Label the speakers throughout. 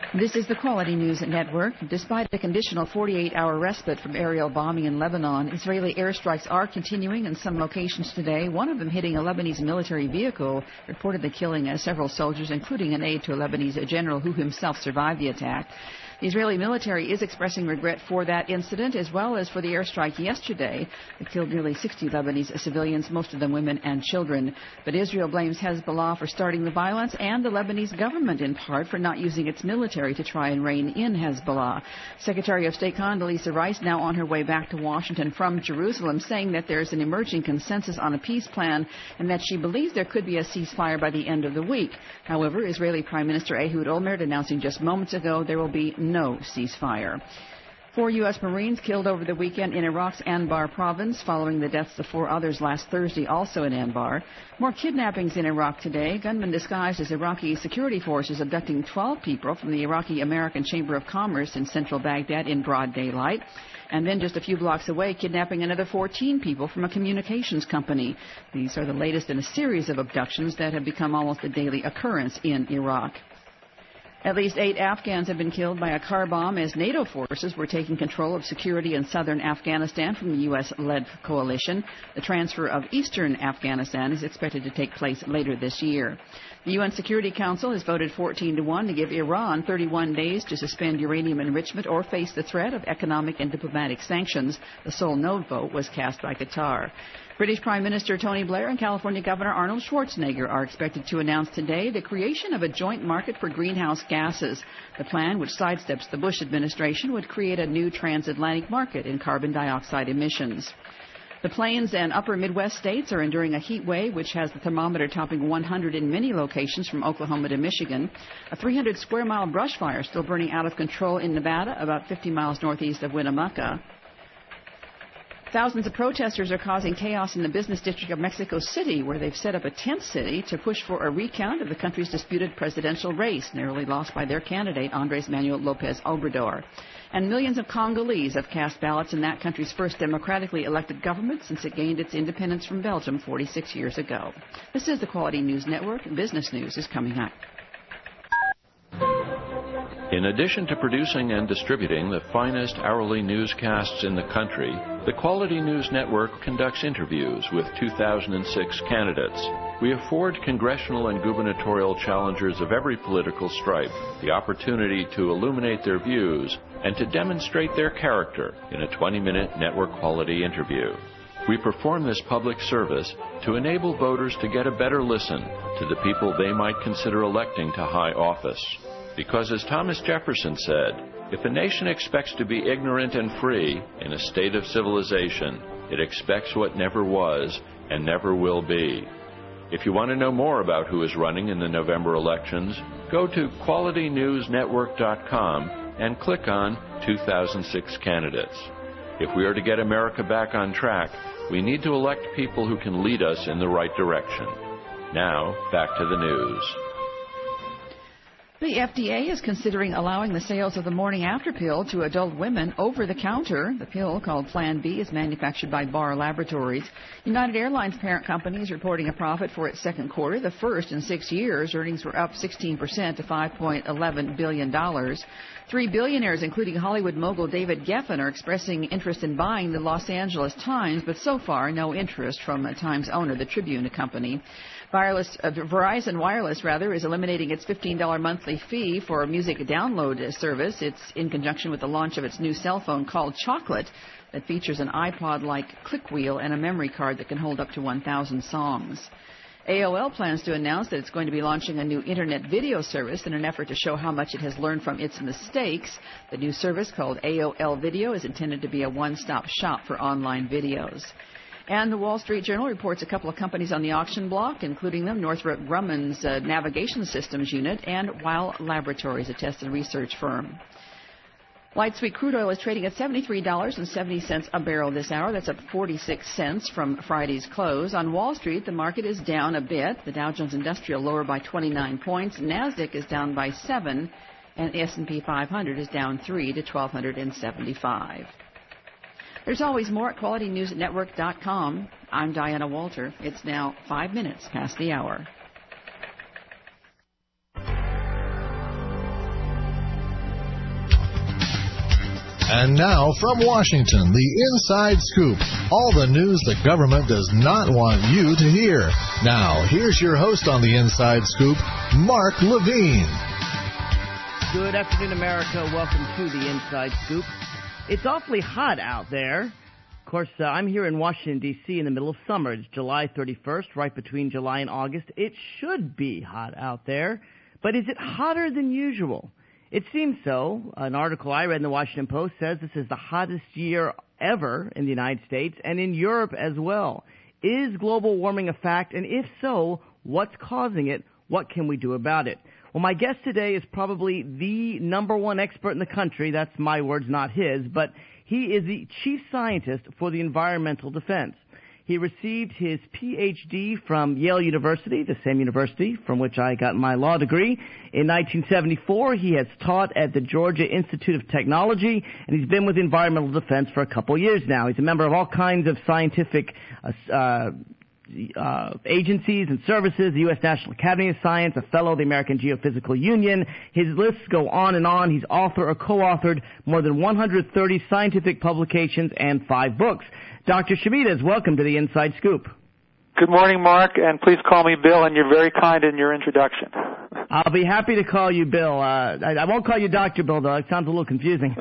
Speaker 1: This is the Quality News Network. Despite a conditional 48-hour respite from aerial bombing in Lebanon, Israeli airstrikes are continuing in some locations today, one of them hitting a Lebanese military vehicle, reportedly killing several soldiers, including an aide to a Lebanese general who himself survived the attack. The Israeli military is expressing regret for that incident, as well as for the airstrike yesterday that killed nearly 60 Lebanese civilians, most of them women and children. But Israel blames Hezbollah for starting the violence and the Lebanese government, in part, for not using its military to try and rein in Hezbollah. Secretary of State Condoleezza Rice now on her way back to Washington from Jerusalem, saying that there's an emerging consensus on a peace plan and that she believes there could be a ceasefire by the end of the week. However, Israeli Prime Minister Ehud Olmert announcing just moments ago there will be no ceasefire. 4 U.S. Marines killed over the weekend in Iraq's Anbar province, following the deaths of 4 others last Thursday, also in Anbar. More kidnappings in Iraq today. Gunmen disguised as Iraqi security forces abducting 12 people from the Iraqi American Chamber of Commerce in central Baghdad in broad daylight. And then just a few blocks away, kidnapping another 14 people from a communications company. These are the latest in a series of abductions that have become almost a daily occurrence in Iraq. At least 8 Afghans have been killed by a car bomb as NATO forces were taking control of security in southern Afghanistan from the U.S.-led coalition. The transfer of eastern Afghanistan is expected to take place later this year. The UN Security Council has voted 14-1 to give Iran 31 days to suspend uranium enrichment or face the threat of economic and diplomatic sanctions. The sole no vote was cast by Qatar. British Prime Minister Tony Blair and California Governor Arnold Schwarzenegger are expected to announce today the creation of a joint market for greenhouse gases. The plan, which sidesteps the Bush administration, would create a new transatlantic market in carbon dioxide emissions. The Plains and upper Midwest states are enduring a heat wave, which has the thermometer topping 100 in many locations from Oklahoma to Michigan. A 300-square-mile brush fire still burning out of control in Nevada, about 50 miles northeast of Winnemucca. Thousands of protesters are causing chaos in the business district of Mexico City, where they've set up a tent city to push for a recount of the country's disputed presidential race, narrowly lost by their candidate, Andres Manuel Lopez Obrador. And millions of Congolese have cast ballots in that country's first democratically elected government since it gained its independence from Belgium 46 years ago. This is the Quality News Network. Business News is coming up.
Speaker 2: In addition to producing and distributing the finest hourly newscasts in the country, the Quality News Network conducts interviews with 2006 candidates. We afford congressional and gubernatorial challengers of every political stripe the opportunity to illuminate their views and to demonstrate their character in a 20-minute network quality interview. We perform this public service to enable voters to get a better listen to the people they might consider electing to high office. Because as Thomas Jefferson said, if a nation expects to be ignorant and free in a state of civilization, it expects what never was and never will be. If you want to know more about who is running in the November elections, go to QualityNewsNetwork.com and click on 2006 candidates. If we are to get America back on track, we need to elect people who can lead us in the right direction. Now, back to the news.
Speaker 1: The FDA is considering allowing the sales of the morning after pill to adult women over the counter. The pill, called Plan B, is manufactured by Barr Laboratories. United Airlines parent company is reporting a profit for its second quarter, the first in 6 years. Earnings were up 16% to $5.11 billion. 3 billionaires, including Hollywood mogul David Geffen, are expressing interest in buying the Los Angeles Times, but so far no interest from Times owner, the Tribune company. Verizon Wireless is eliminating its $15 monthly fee for a music download service. It's in conjunction with the launch of its new cell phone called Chocolate that features an iPod-like click wheel and a memory card that can hold up to 1,000 songs. AOL plans to announce that it's going to be launching a new internet video service in an effort to show how much it has learned from its mistakes. The new service, called AOL Video, is intended to be a one-stop shop for online videos. And the Wall Street Journal reports a couple of companies on the auction block, including them Northrop Grumman's Navigation Systems unit and Weil Laboratories, a test and research firm. Light sweet crude oil is trading at $73.70 a barrel this hour. That's up 46 cents from Friday's close. On Wall Street, the market is down a bit. The Dow Jones Industrial lower by 29 points. NASDAQ is down by 7, and S&P 500 is down 3 to 1,275. There's always more at QualityNewsNetwork.com. I'm Diana Walter. It's now 5 minutes past the hour.
Speaker 3: And now from Washington, the Inside Scoop. All the news the government does not want you to hear. Now, here's your host on the Inside Scoop, Mark Levine.
Speaker 4: Good afternoon, America. Welcome to the Inside Scoop. It's awfully hot out there. Of course, I'm here in Washington, D.C. in the middle of summer. It's July 31st, right between July and August. It should be hot out there, but is it hotter than usual? It seems so. An article I read in the Washington Post says this is the hottest year ever in the United States and in Europe as well. Is global warming a fact? And if so, what's causing it? What can we do about it? Well, my guest today is probably the number one expert in the country. That's my words, not his. But he is the chief scientist for the environmental defense. He received his Ph.D. from Yale University, the same university from which I got my law degree. In 1974, he has taught at the Georgia Institute of Technology, and he's been with environmental defense for a couple years now. He's a member of all kinds of scientific agencies and services, the U.S. National Academy of Science, a fellow of the American Geophysical Union. His lists go on and on. He's author or co-authored more than 130 scientific publications and 5 books. Dr. Shemitas, welcome to the Inside Scoop.
Speaker 5: Good morning, Mark, and please call me Bill, and you're very kind in your introduction.
Speaker 4: I'll be happy to call you Bill. I won't call you Dr. Bill, though. It sounds a little confusing.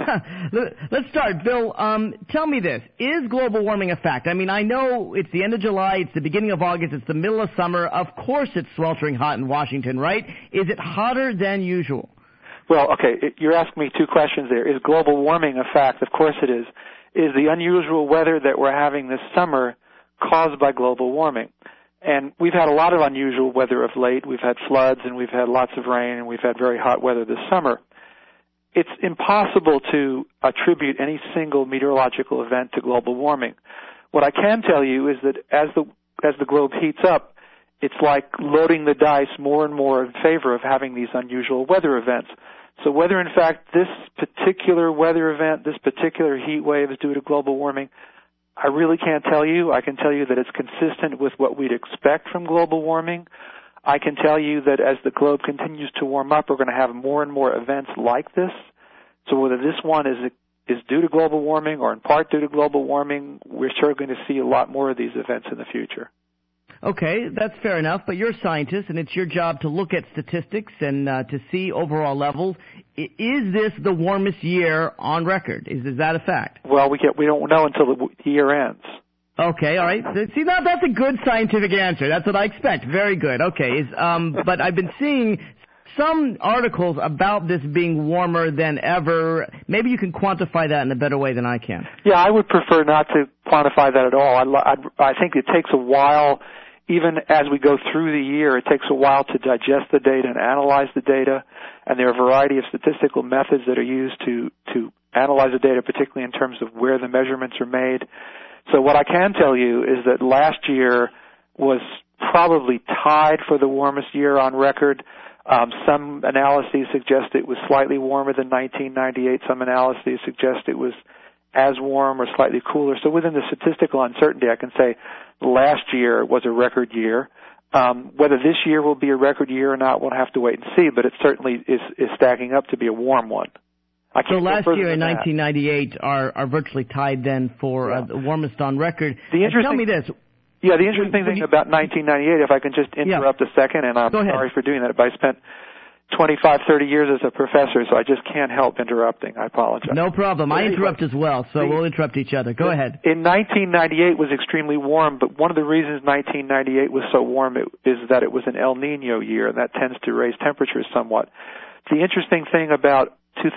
Speaker 4: Let's start. Bill, tell me this. Is global warming a fact? I mean, I know it's the end of July, it's the beginning of August, it's the middle of summer. Of course it's sweltering hot in Washington, right? Is it hotter than usual?
Speaker 5: Well, okay, you're asking me 2 questions there. Is global warming a fact? Of course it is. Is the unusual weather that we're having this summer caused by global warming? And we've had a lot of unusual weather of late. We've had floods and we've had lots of rain and we've had very hot weather this summer. It's impossible to attribute any single meteorological event to global warming. What I can tell you is that as the globe heats up, it's like loading the dice more and more in favor of having these unusual weather events. So whether, in fact, this particular weather event, this particular heat wave is due to global warming, I really can't tell you. I can tell you that it's consistent with what we'd expect from global warming. I can tell you that as the globe continues to warm up, we're going to have more and more events like this. So whether this one is due to global warming or in part due to global warming, we're sure going to see a lot more of these events in the future.
Speaker 4: Okay, that's fair enough, but you're a scientist, and it's your job to look at statistics and to see overall levels. Is this the warmest year on record? Is that a fact?
Speaker 5: Well, we don't know until the year ends.
Speaker 4: Okay, all right. See, that's a good scientific answer. That's what I expect. Very good. Okay, but I've been seeing some articles about this being warmer than ever. Maybe you can quantify that in a better way than I can.
Speaker 5: Yeah, I would prefer not to quantify that at all. I think it takes a while. Even as we go through the year, it takes a while to digest the data and analyze the data, and there are a variety of statistical methods that are used to analyze the data, particularly in terms of where the measurements are made. So what I can tell you is that last year was probably tied for the warmest year on record. Some analyses suggest it was slightly warmer than 1998. Some analyses suggest it was as warm or slightly cooler. So within the statistical uncertainty, I can say last year was a record year. Whether this year will be a record year or not, we'll have to wait and see, but it certainly is stacking up to be a warm one.
Speaker 4: So last year in 1998 are virtually tied then for the warmest on record. Tell me this.
Speaker 5: Yeah, the interesting thing about 1998, if I can just interrupt a second, and I'm sorry for doing that, but I spent 25, 30 years as a professor, so I just can't help interrupting. I apologize.
Speaker 4: No problem. I interrupt as well, so we'll interrupt each other. Go ahead.
Speaker 5: In 1998 was extremely warm, but one of the reasons 1998 was so warm is that it was an El Nino year, and that tends to raise temperatures somewhat. The interesting thing about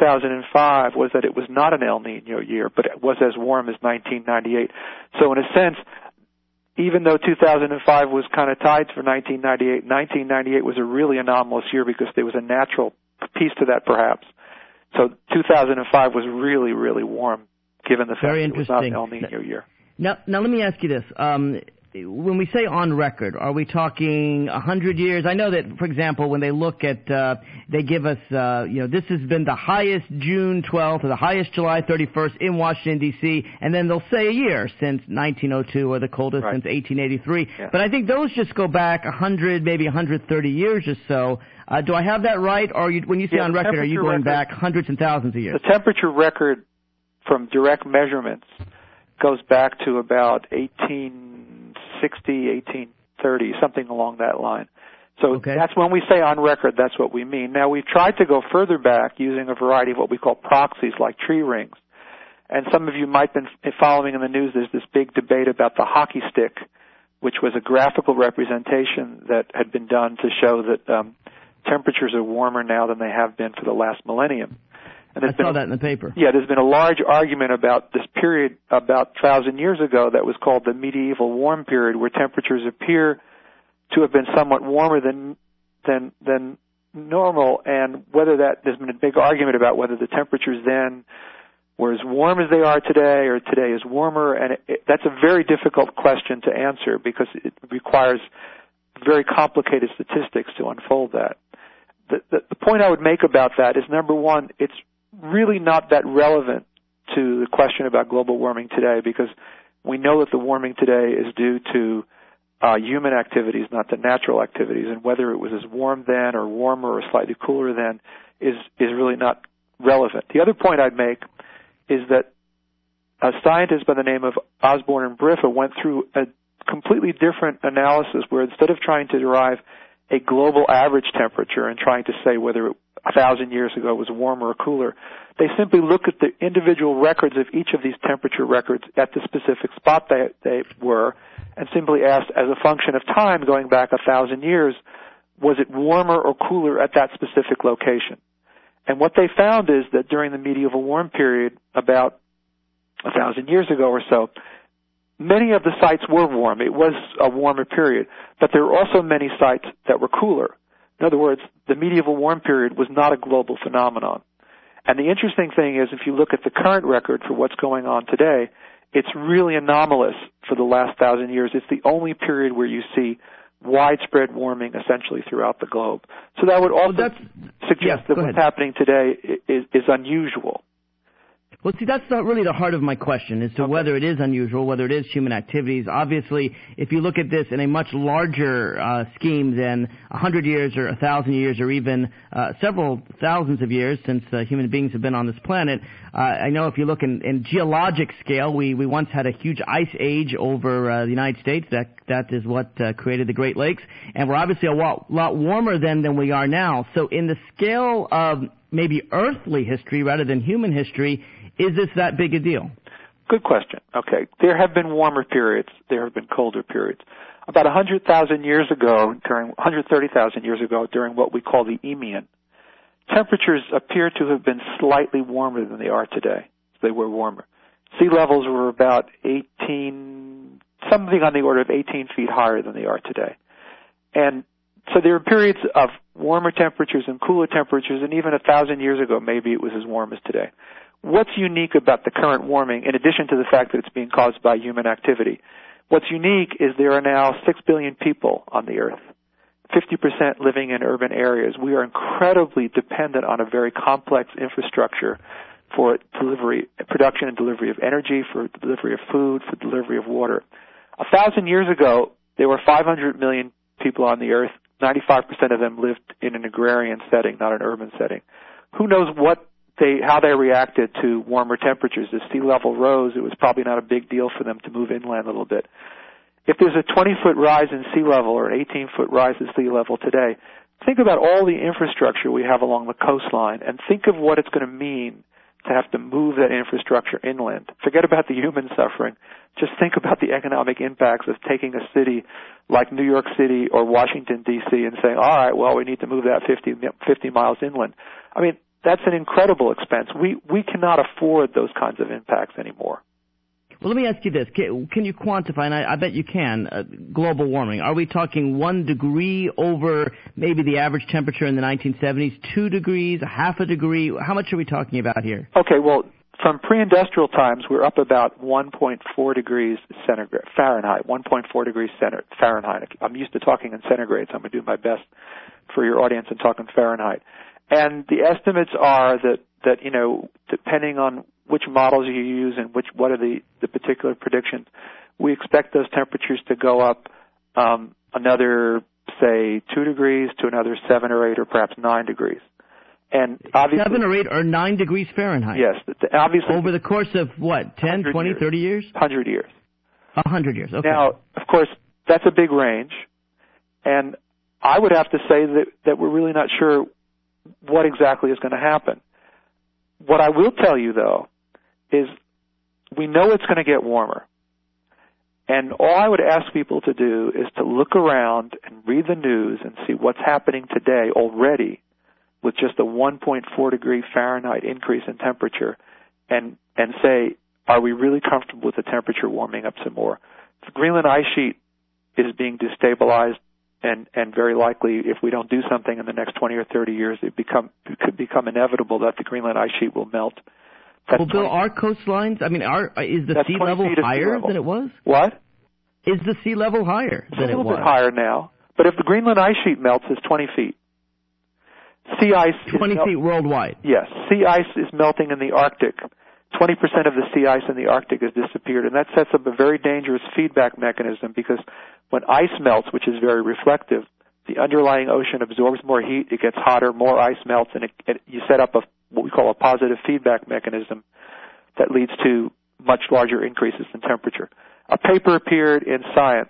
Speaker 5: 2005 was that it was not an El Nino year, but it was as warm as 1998. So in a sense, even though 2005 was kind of tied for 1998, 1998 was a really anomalous year because there was a natural piece to that, perhaps. So 2005 was really, really warm, given the fact that it was not an El Nino year.
Speaker 4: Now let me ask you this. When we say on record, are we talking 100 years? I know that, for example, when they look at, they give us, this has been the highest June 12th or the highest July 31st in Washington, D.C., and then they'll say a year since 1902 or the coldest since 1883. Yeah. But I think those just go back 100, maybe 130 years or so. Do I have that right? Or when you say on record, are you going back hundreds and thousands of years?
Speaker 5: The temperature record from direct measurements goes back to about 1860, 1830, something along that line. So that's when we say on record, that's what we mean. Now, we've tried to go further back using a variety of what we call proxies, like tree rings. And some of you might have been following in the news, there's this big debate about the hockey stick, which was a graphical representation that had been done to show that temperatures are warmer now than they have been for the last millennium. And
Speaker 4: I saw that in the paper.
Speaker 5: Yeah, there's been a large argument about this period about 1,000 years ago that was called the medieval warm period, where temperatures appear to have been somewhat warmer than normal, and whether there's been a big argument about whether the temperatures then were as warm as they are today or today is warmer, and that's a very difficult question to answer because it requires very complicated statistics to unfold that. The point I would make about that is, number one, it's really not that relevant to the question about global warming today, because we know that the warming today is due to human activities, not the natural activities, and whether it was as warm then or warmer or slightly cooler then is really not relevant. The other point I'd make is that a scientist by the name of Osborne and Briffa went through a completely different analysis where instead of trying to derive a global average temperature and trying to say whether 1,000 years ago was warmer or cooler, they simply looked at the individual records of each of these temperature records at the specific spot they were, and simply asked, as a function of time going back 1,000 years, was it warmer or cooler at that specific location? And what they found is that during the medieval warm period, about 1,000 years ago or so, many of the sites were warm. It was a warmer period, but there were also many sites that were cooler. In other words, the medieval warm period was not a global phenomenon. And the interesting thing is, if you look at the current record for what's going on today, it's really anomalous for the last 1,000 years. It's the only period where you see widespread warming essentially throughout the globe. So that would also suggest that what's happening today is unusual.
Speaker 4: Well, see, that's not really the heart of my question as to whether it is unusual, whether it is human activities. Obviously, if you look at this in a much larger scheme than 100 years or 1,000 years or even several thousands of years since human beings have been on this planet, I know if you look in geologic scale, we once had a huge ice age over the United States. That is what created the Great Lakes. And we're obviously a lot warmer then than we are now. So in the scale of maybe earthly history rather than human history, is this that big a deal?
Speaker 5: Good question. Okay. There have been warmer periods. There have been colder periods. About 130,000 years ago, during what we call the Eemian, temperatures appear to have been slightly warmer than they are today. They were warmer. Sea levels were about something on the order of 18 feet higher than they are today. And so there were periods of warmer temperatures and cooler temperatures, and even 1,000 years ago, maybe it was as warm as today. What's unique about the current warming, in addition to the fact that it's being caused by human activity? What's unique is there are now 6 billion people on the Earth, 50% living in urban areas. We are incredibly dependent on a very complex infrastructure for production and delivery of energy, for delivery of food, for delivery of water. 1,000 years ago, there were 500 million people on the Earth. 95% of them lived in an agrarian setting, not an urban setting. Who knows how they reacted to warmer temperatures. As sea level rose, it was probably not a big deal for them to move inland a little bit. If there's a 20-foot rise in sea level or an 18-foot rise in sea level today, think about all the infrastructure we have along the coastline and think of what it's going to mean to have to move that infrastructure inland. Forget about the human suffering. Just think about the economic impacts of taking a city like New York City or Washington, D.C. and saying, all right, well, we need to move that 50 miles inland. I mean, that's an incredible expense. We cannot afford those kinds of impacts anymore.
Speaker 4: Well, let me ask you this. Can you quantify, and I bet you can, global warming? Are we talking 1 degree over maybe the average temperature in the 1970s, 2 degrees, half a degree? How much are we talking about here?
Speaker 5: Okay, well, from pre-industrial times, we're up about 1.4 degrees Fahrenheit, 1.4 degrees Fahrenheit. I'm used to talking in centigrade, so I'm going to do my best for your audience and talk in Fahrenheit. And the estimates are that depending on which models you use and what are the particular predictions, we expect those temperatures to go up another, say, 2 degrees to another 7 or 8 or perhaps 9 degrees. And obviously
Speaker 4: 7 or 8 or 9 degrees Fahrenheit.
Speaker 5: Yes, obviously
Speaker 4: over the course of what, 10, 20,
Speaker 5: years.
Speaker 4: 30 years?
Speaker 5: 100 years.
Speaker 4: 100 years. Okay.
Speaker 5: Now, of course, that's a big range, and I would have to say that we're really not sure what exactly is going to happen. What I will tell you, though, is we know it's going to get warmer. And all I would ask people to do is to look around and read the news and see what's happening today already with just a 1.4 degree Fahrenheit increase in temperature and say, are we really comfortable with the temperature warming up some more? The Greenland ice sheet is being destabilized, and very likely, if we don't do something in the next 20 or 30 years, it could become inevitable that the Greenland ice sheet will melt.
Speaker 4: Well, Bill, our coastlines, I mean, is the sea level higher than it was?
Speaker 5: What?
Speaker 4: Is the sea level higher than it was?
Speaker 5: It's a little bit higher now. But if the Greenland ice sheet melts, it's 20 feet. Sea ice
Speaker 4: 20 feet worldwide?
Speaker 5: Yes. Sea ice is melting in the Arctic. 20% of the sea ice in the Arctic has disappeared, and that sets up a very dangerous feedback mechanism because when ice melts, which is very reflective, the underlying ocean absorbs more heat, it gets hotter, more ice melts, and you set up what we call a positive feedback mechanism that leads to much larger increases in temperature. A paper appeared in Science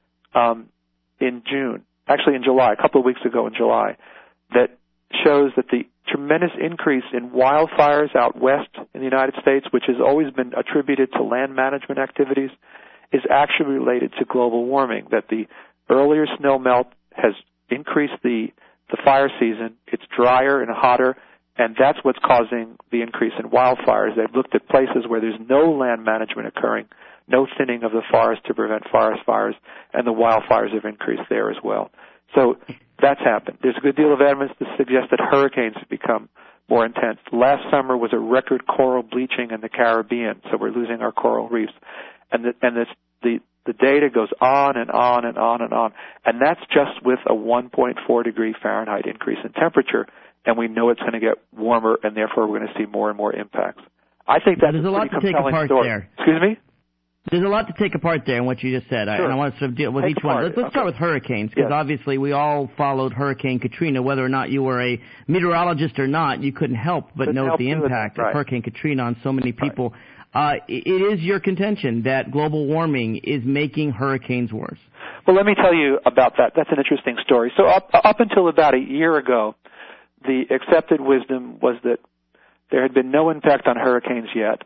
Speaker 5: in July, a couple of weeks ago in July, that shows that the tremendous increase in wildfires out west in the United States, which has always been attributed to land management activities, is actually related to global warming, that the earlier snow melt has increased the fire season, it's drier and hotter, and that's what's causing the increase in wildfires. They've looked at places where there's no land management occurring, no thinning of the forest to prevent forest fires, and the wildfires have increased there as well. So that's happened. There's a good deal of evidence to suggest that hurricanes have become more intense. Last summer was a record coral bleaching in the Caribbean, so we're losing our coral reefs. And the data goes on and on and on and on. And that's just with a 1.4 degree Fahrenheit increase in temperature, and we know it's going to get warmer, and therefore we're going to see more and more impacts. I think that's a pretty compelling story.
Speaker 4: There.
Speaker 5: Excuse me?
Speaker 4: There's a lot to take apart there in what you just said,
Speaker 5: sure.
Speaker 4: And I want to sort of deal with each one. Let's start with hurricanes, because obviously we all followed Hurricane Katrina. Whether or not you were a meteorologist or not, you couldn't help but note the impact of Hurricane Katrina on so many people. Right. It is your contention that global warming is making hurricanes worse.
Speaker 5: Well, let me tell you about that. That's an interesting story. So up until about a year ago, the accepted wisdom was that there had been no impact on hurricanes yet,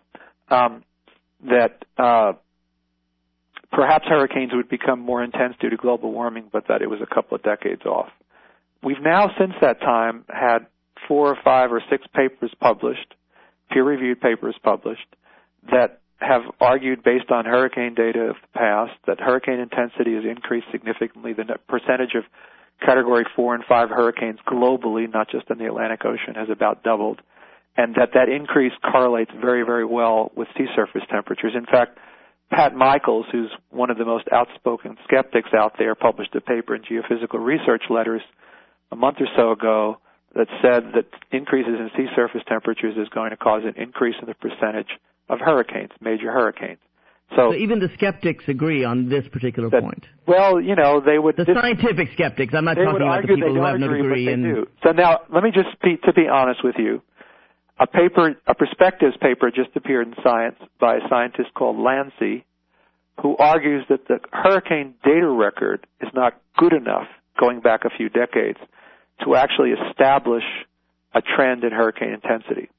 Speaker 5: perhaps hurricanes would become more intense due to global warming, but that it was a couple of decades off. We've now, since that time, had 4 or 5 or 6 papers published, peer-reviewed papers published, that have argued based on hurricane data of the past that hurricane intensity has increased significantly. The percentage of Category 4 and 5 hurricanes globally, not just in the Atlantic Ocean, has about doubled, and that increase correlates very, very well with sea surface temperatures. In fact, Pat Michaels, who's one of the most outspoken skeptics out there, published a paper in Geophysical Research Letters a month or so ago that said that increases in sea surface temperatures is going to cause an increase in the percentage of hurricanes, major hurricanes.
Speaker 4: So even the skeptics agree on this particular point.
Speaker 5: Well, you know, they would...
Speaker 4: The scientific skeptics. I'm not talking about the people who have no degree in...
Speaker 5: So now, let me just to be honest with you. A perspectives paper just appeared in Science by a scientist called Lancy, who argues that the hurricane data record is not good enough, going back a few decades, to actually establish a trend in hurricane intensity.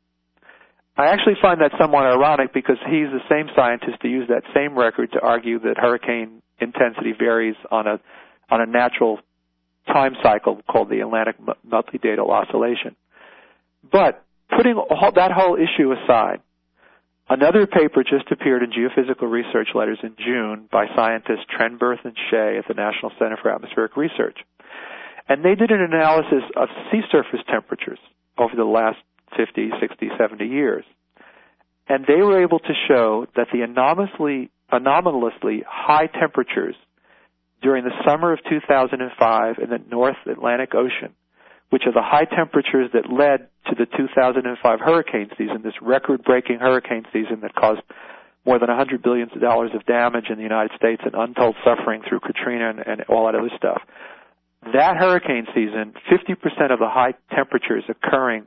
Speaker 5: I actually find that somewhat ironic because he's the same scientist who used that same record to argue that hurricane intensity varies on a natural time cycle called the Atlantic Monthly Datal Oscillation. But putting that whole issue aside, another paper just appeared in Geophysical Research Letters in June by scientists Trenberth and Shea at the National Center for Atmospheric Research. And they did an analysis of sea surface temperatures over the last 50, 60, 70 years. And they were able to show that the anomalously high temperatures during the summer of 2005 in the North Atlantic Ocean, which are the high temperatures that led to the 2005 hurricane season, this record-breaking hurricane season that caused more than $100 billion of damage in the United States and untold suffering through Katrina and all that other stuff. That hurricane season, 50% of the high temperatures occurring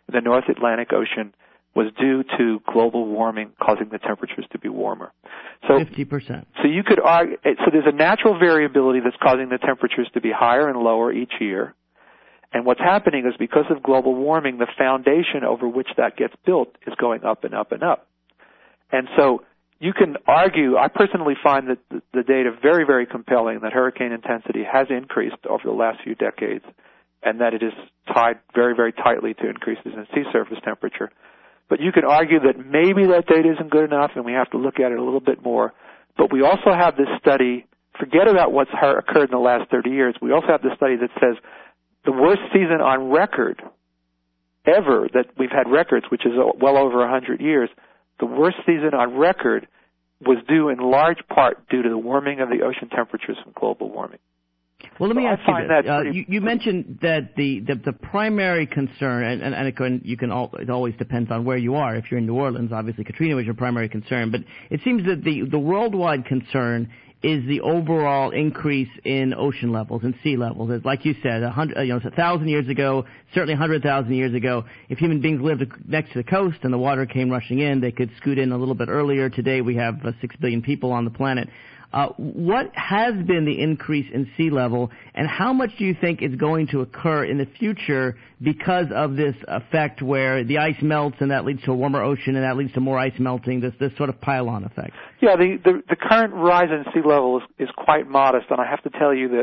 Speaker 5: the North Atlantic Ocean was due to global warming causing the temperatures to be warmer. So
Speaker 4: 50%.
Speaker 5: So you could argue, so there's a natural variability that's causing the temperatures to be higher and lower each year. And what's happening is because of global warming, the foundation over which that gets built is going up and up and up. And so you can argue, I personally find that the data very, very compelling that hurricane intensity has increased over the last few decades and that it is tied very, very tightly to increases in sea surface temperature. But you can argue that maybe that data isn't good enough and we have to look at it a little bit more. But we also have this study, forget about what's occurred in the last 30 years, we also have this study that says the worst season on record ever that we've had records, which is well over 100 years, the worst season on record was due in large part due to the warming of the ocean temperatures from global warming.
Speaker 4: Well, let me ask you this. You mentioned that the primary concern, and it always depends on where you are. If you're in New Orleans, obviously Katrina was your primary concern. But it seems that the worldwide concern is the overall increase in ocean levels and sea levels. As, like you said, 1,000 years ago, certainly 100,000 years ago, if human beings lived next to the coast and the water came rushing in, they could scoot in a little bit earlier. Today we have 6 billion people on the planet. What has been the increase in sea level, and how much do you think is going to occur in the future because of this effect where the ice melts and that leads to a warmer ocean and that leads to more ice melting, this sort of pile-on effect?
Speaker 5: Yeah, the current rise in sea level is quite modest, and I have to tell you that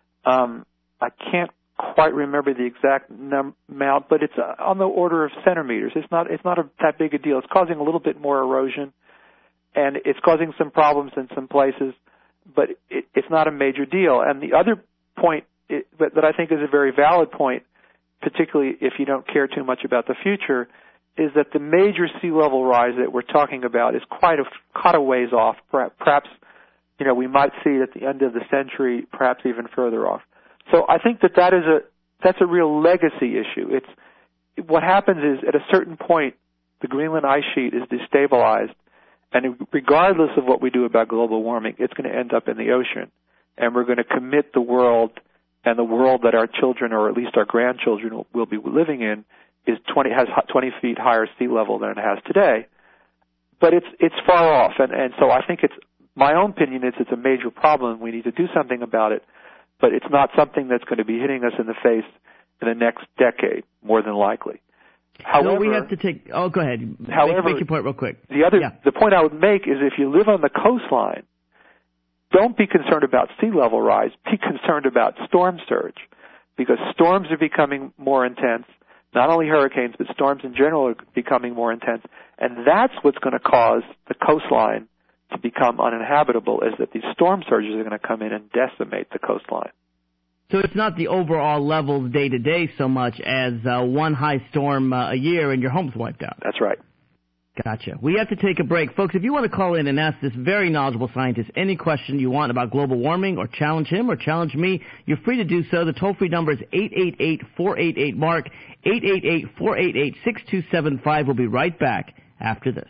Speaker 5: I can't quite remember the exact amount, but it's on the order of centimeters. It's not that big a deal. It's causing a little bit more erosion, and it's causing some problems in some places, but it's not a major deal. And the other point that I think is a very valid point, particularly if you don't care too much about the future, is that the major sea level rise that we're talking about is quite a ways off. Perhaps, we might see it at the end of the century, perhaps even further off. So I think that's a real legacy issue. What happens is at a certain point, the Greenland ice sheet is destabilized, and regardless of what we do about global warming, it's going to end up in the ocean. And we're going to commit the world, and the world that our children, or at least our grandchildren, will be living in, has 20 feet higher sea level than it has today. But it's far off. And so I think my own opinion is it's a major problem. We need to do something about it. But it's not something that's going to be hitting us in the face in the next decade, more than likely. However,
Speaker 4: we have to take. Oh, go ahead. Make your point real quick.
Speaker 5: The point I would make is if you live on the coastline, don't be concerned about sea level rise. Be concerned about storm surge, because storms are becoming more intense. Not only hurricanes, but storms in general are becoming more intense, and that's what's going to cause the coastline to become uninhabitable. Is that these storm surges are going to come in and decimate the coastline.
Speaker 4: So it's not the overall levels day to day so much as one high storm a year and your home's wiped out.
Speaker 5: That's right.
Speaker 4: Gotcha. We have to take a break. Folks, if you want to call in and ask this very knowledgeable scientist any question you want about global warming, or challenge him or challenge me, you're free to do so. The toll-free number is 888-488-MARK, 888-488-6275. We'll be right back after this.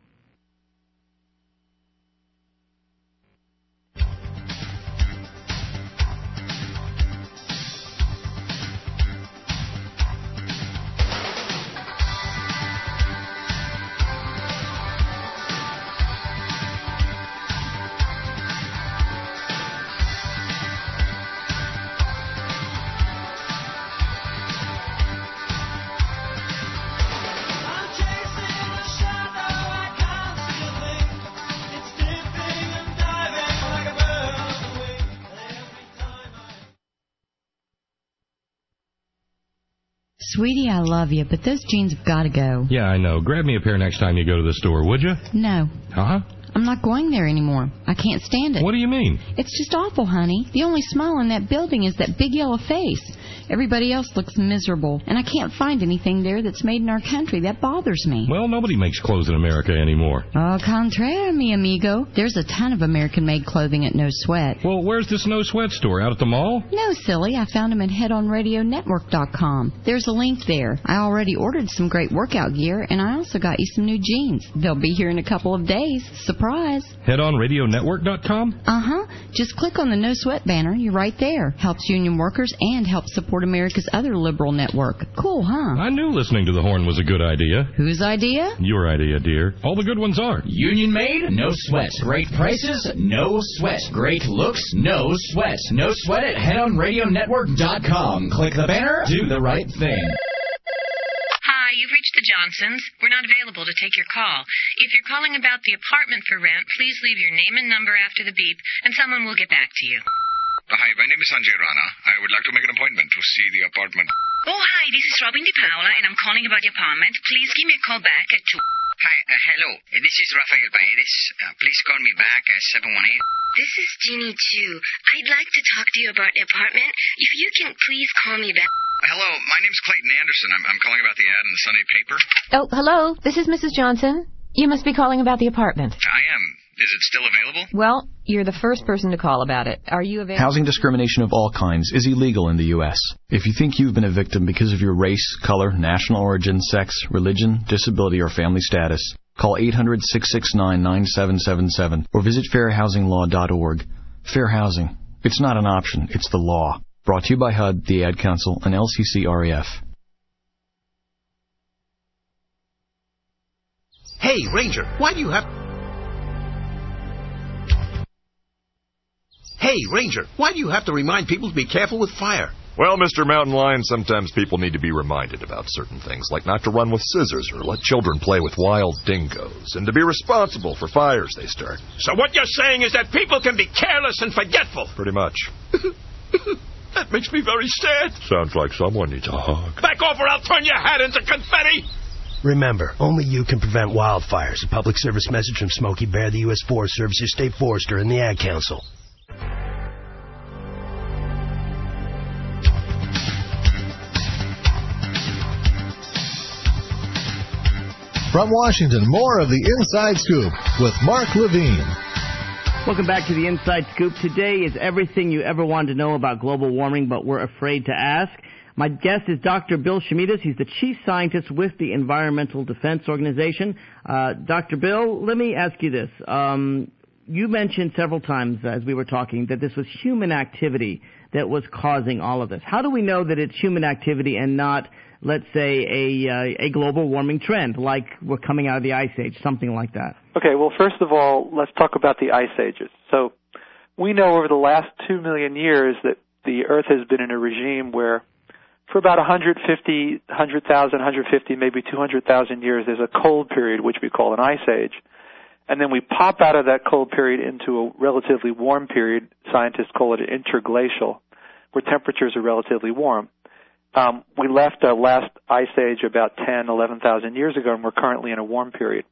Speaker 6: Sweetie, I love you, but those jeans have got to go.
Speaker 7: Yeah, I know. Grab me a pair next time you go to the store, would you?
Speaker 6: No.
Speaker 7: Huh?
Speaker 6: I'm not going there anymore. I can't stand it.
Speaker 7: What do you mean?
Speaker 6: It's just awful, honey. The only smile in that building is that big yellow face. Everybody else looks miserable, and I can't find anything there that's made in our country. That bothers me.
Speaker 7: Well, nobody makes clothes in America anymore.
Speaker 6: Au contraire, mi amigo. There's a ton of American-made clothing at No Sweat.
Speaker 7: Well, where's this No Sweat store? Out at the mall?
Speaker 6: No, silly. I found them at headonradionetwork.com. There's a link there. I already ordered some great workout gear, and I also got you some new jeans. They'll be here in a couple of days. Surprise.
Speaker 7: Headonradionetwork.com?
Speaker 6: Uh-huh. Just click on the No Sweat banner. You're right there. Helps union workers and helps support support America's other liberal network. Cool, huh?
Speaker 7: I knew listening to the Horn was a good idea.
Speaker 6: Whose idea?
Speaker 7: Your idea, dear. All the good ones are.
Speaker 8: Union made? No sweat. Great prices? No sweat. Great looks? No sweat. No sweat at headonradionetwork.com. Click the banner. Do the right thing.
Speaker 9: Hi, you've reached the Johnsons. We're not available to take your call. If you're calling about the apartment for rent, please leave your name and number after the beep, and someone will get back to you.
Speaker 10: Hi, my name is Sanjay Rana. I would like to make an appointment to see the apartment.
Speaker 9: Oh, hi, this is Robin DiPaola, and I'm calling about the apartment. Please give me a call back at 2.
Speaker 10: Hi, hello. This is Rafael Paredes. Please call me back at 718.
Speaker 9: This is Jeannie, too. I'd like to talk to you about the apartment. If you can please call me back.
Speaker 10: Hello, my name's Clayton Anderson. I'm calling about the ad in the Sunday paper.
Speaker 11: Oh, hello. This is Mrs. Johnson. You must be calling about the apartment.
Speaker 10: I am. Is it still available?
Speaker 11: Well, you're the first person to call about it. Are you available?
Speaker 12: Housing discrimination of all kinds is illegal in the U.S. If you think you've been a victim because of your race, color, national origin, sex, religion, disability, or family status, call 800-669-9777 or visit fairhousinglaw.org. Fair housing. It's not an option. It's the law. Brought to you by HUD, the Ad Council, and LCC-REF.
Speaker 13: Hey, Ranger, why do you have... Hey, Ranger, why do you have to remind people to be careful with fire?
Speaker 14: Well, Mr. Mountain Lion, sometimes people need to be reminded about certain things, like not to run with scissors or let children play with wild dingoes, and to be responsible for fires they start.
Speaker 13: So what you're saying is that people can be careless and forgetful?
Speaker 14: Pretty much.
Speaker 13: That makes me very sad.
Speaker 14: Sounds like someone needs a hug.
Speaker 13: Back off or I'll turn your hat into confetti!
Speaker 15: Remember, only you can prevent wildfires. A public service message from Smokey Bear, the U.S. Forest Service, your state forester, and the Ad Council.
Speaker 3: From Washington, more of the Inside Scoop with Mark Levine.
Speaker 4: Welcome back to the Inside Scoop. Today is everything you ever wanted to know about global warming, but were afraid to ask. My guest is Dr. Bill Shimidas. He's the chief scientist with the Environmental Defense Organization. Dr. Bill, let me ask you this. You mentioned several times as we were talking that this was human activity that was causing all of this. How do we know that it's human activity and not, let's say, a global warming trend, like we're coming out of the Ice Age, something like that?
Speaker 5: Okay, well, first of all, let's talk about the Ice Ages. So we know over the last 2 million years that the Earth has been in a regime where for about 150, maybe 200,000 years, there's a cold period, which we call an Ice Age. And then we pop out of that cold period into a relatively warm period. Scientists call it interglacial, where temperatures are relatively warm. We left the last Ice Age about 10, 11,000 years ago, and we're currently in a warm period.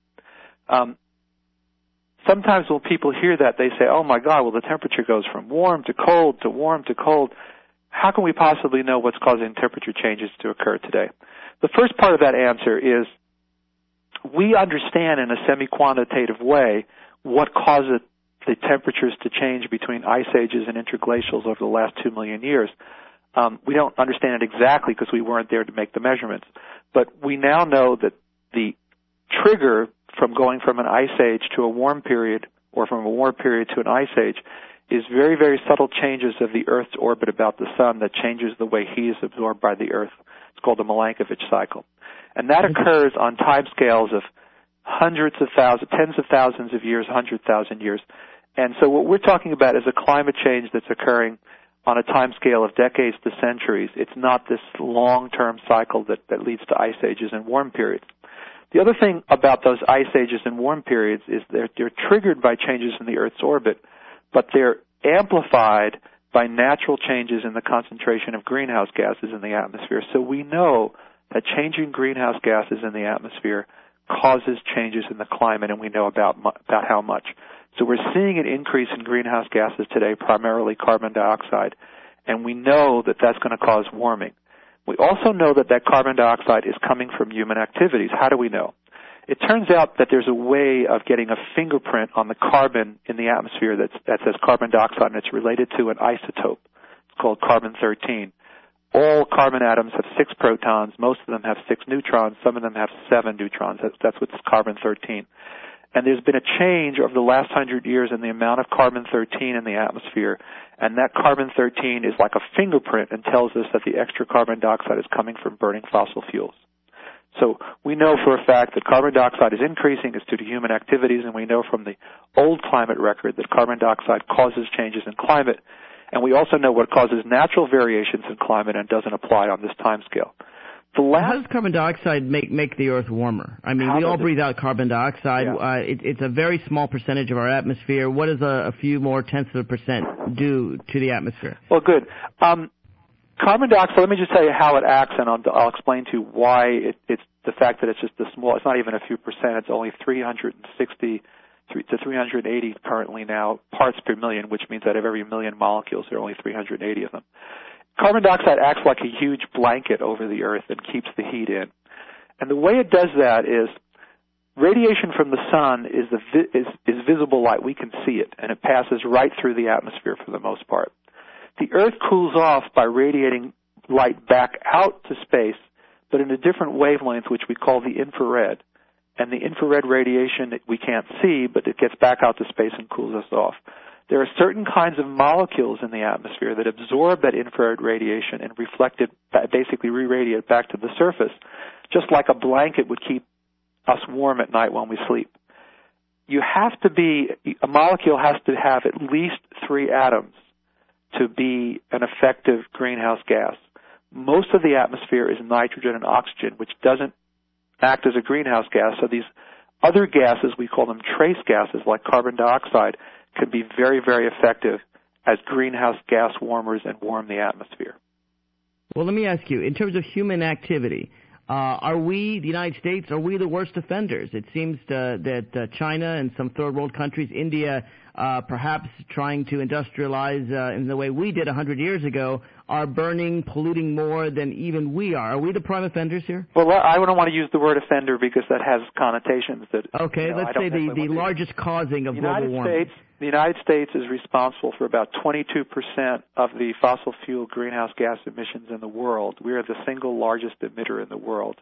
Speaker 5: Sometimes when people hear that, they say, oh, my God, well, the temperature goes from warm to cold to warm to cold. How can we possibly know what's causing temperature changes to occur today? The first part of that answer is we understand in a semi-quantitative way what causes the temperatures to change between ice ages and interglacials over the last 2 million years. We don't understand it exactly because we weren't there to make the measurements. But we now know that the trigger from going from an ice age to a warm period or from a warm period to an ice age is very, very subtle changes of the Earth's orbit about the sun that changes the way heat is absorbed by the Earth. It's called the Milankovitch cycle. And that occurs on time scales of hundreds of thousands, tens of thousands of years, 100,000 years. And so what we're talking about is a climate change that's occurring on a time scale of decades to centuries. It's not this long-term cycle that leads to ice ages and warm periods. The other thing about those ice ages and warm periods is they're triggered by changes in the Earth's orbit, but they're amplified by natural changes in the concentration of greenhouse gases in the atmosphere. So we know that changing greenhouse gases in the atmosphere causes changes in the climate, and we know about how much. So we're seeing an increase in greenhouse gases today, primarily carbon dioxide, and we know that that's going to cause warming. We also know that carbon dioxide is coming from human activities. How do we know? It turns out that there's a way of getting a fingerprint on the carbon in the atmosphere that says carbon dioxide, and it's related to an isotope. It's called carbon-13. All carbon atoms have 6 protons. Most of them have 6 neutrons. Some of them have 7 neutrons. That's what's carbon-13. And there's been a change over the last 100 years in the amount of carbon-13 in the atmosphere, and that carbon-13 is like a fingerprint and tells us that the extra carbon dioxide is coming from burning fossil fuels. So we know for a fact that carbon dioxide is increasing. It's due to human activities, and we know from the old climate record that carbon dioxide causes changes in climate. And we also know what causes natural variations in climate and doesn't apply on this timescale.
Speaker 4: How does carbon dioxide make the Earth warmer? I mean, we all breathe out carbon dioxide. Yeah. It's a very small percentage of our atmosphere. What does a few more tenths of a percent do to the atmosphere?
Speaker 5: Well, good. Carbon dioxide, let me just tell you how it acts, and I'll explain to you why it's the fact that it's just a small, it's not even a few percent, it's only 360 to 380 currently now parts per million, which means that of every million molecules, there are only 380 of them. Carbon dioxide acts like a huge blanket over the Earth and keeps the heat in. And the way it does that is radiation from the sun is visible light. We can see it, and it passes right through the atmosphere for the most part. The Earth cools off by radiating light back out to space, but in a different wavelength, which we call the infrared. And the infrared radiation we can't see, but it gets back out to space and cools us off. There are certain kinds of molecules in the atmosphere that absorb that infrared radiation and reflect it, basically re-radiate it back to the surface, just like a blanket would keep us warm at night when we sleep. A molecule has to have at least 3 atoms to be an effective greenhouse gas. Most of the atmosphere is nitrogen and oxygen, which doesn't act as a greenhouse gas. So these other gases, we call them trace gases, like carbon dioxide, can be very, very effective as greenhouse gas warmers and warm the atmosphere.
Speaker 4: Well, let me ask you, in terms of human activity, are we, the United States, are we the worst offenders? It seems that China and some third world countries, India, perhaps trying to industrialize in the way we did 100 years ago, are burning, polluting more than even we are. Are we the prime offenders here?
Speaker 5: Well, I don't want to use the word offender because that has connotations that...
Speaker 4: Okay, let's say the largest causing of global warming.
Speaker 5: The United States is responsible for about 22% of the fossil fuel greenhouse gas emissions in the world. We are the single largest emitter in the world.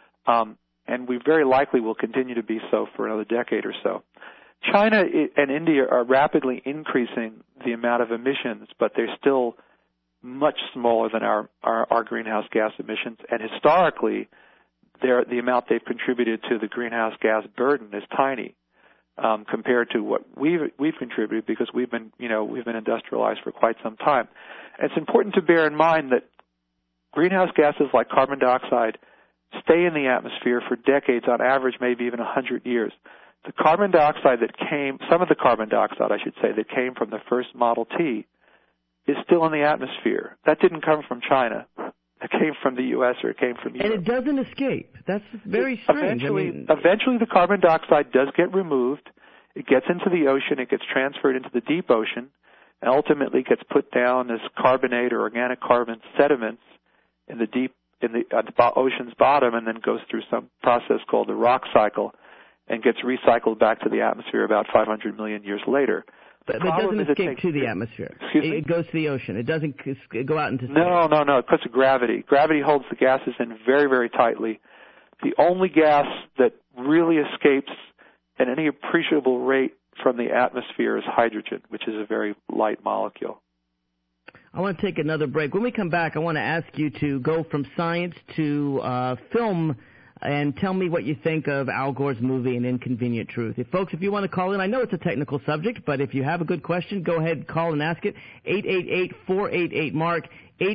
Speaker 5: And we very likely will continue to be so for another decade or so. China and India are rapidly increasing the amount of emissions, but they're still much smaller than our greenhouse gas emissions. And historically, the amount they've contributed to the greenhouse gas burden is tiny compared to what we've contributed, because we've been industrialized for quite some time. And it's important to bear in mind that greenhouse gases like carbon dioxide stay in the atmosphere for decades, on average maybe even 100 years. The carbon dioxide some of the carbon dioxide, I should say, that came from the first Model T is still in the atmosphere. That didn't come from China. It came from the U.S. or it came from Europe.
Speaker 4: And it doesn't escape. That's very strange.
Speaker 5: Eventually the carbon dioxide does get removed. It gets into the ocean. It gets transferred into the deep ocean, and ultimately gets put down as carbonate or organic carbon sediments in the ocean's bottom, and then goes through some process called the rock cycle and gets recycled back to the atmosphere about 500 million years later.
Speaker 4: But it doesn't escape to the atmosphere.
Speaker 5: Excuse me?
Speaker 4: It goes to the ocean. It doesn't go out into space.
Speaker 5: No. Because of gravity. Gravity holds the gases in very, very tightly. The only gas that really escapes at any appreciable rate from the atmosphere is hydrogen, which is a very light molecule.
Speaker 4: I want to take another break. When we come back, I want to ask you to go from science to film and tell me what you think of Al Gore's movie, An Inconvenient Truth. Folks, if you want to call in, I know it's a technical subject, but if you have a good question, go ahead, call and ask it. 888-488-MARK,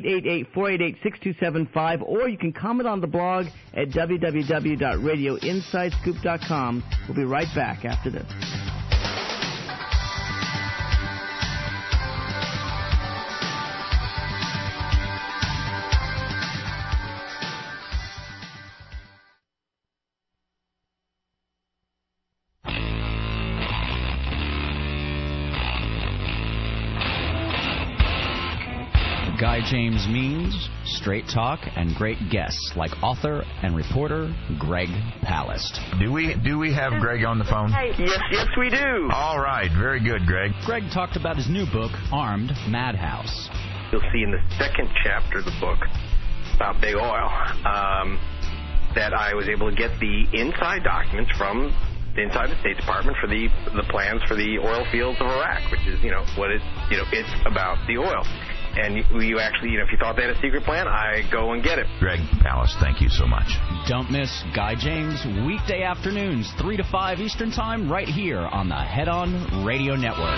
Speaker 4: 888-488-6275, or you can comment on the blog at www.radioinsidescoop.com. We'll be right back after this.
Speaker 8: Guy James Means, straight talk, and great guests like author and reporter Greg Palast.
Speaker 16: Do we have Greg on the phone?
Speaker 17: Yes, we do.
Speaker 16: All right, very good, Greg.
Speaker 8: Greg talked about his new book, Armed Madhouse.
Speaker 17: You'll see in the second chapter of the book about big oil that I was able to get the inside documents from inside the State Department for the plans for the oil fields of Iraq, which is, what it's, it's about the oil. And you actually, if you thought they had a secret plan, I go and get it.
Speaker 8: Greg Palast, thank you so much. Don't miss Guy James weekday afternoons, 3 to 5 Eastern Time, right here on the Head On Radio Network.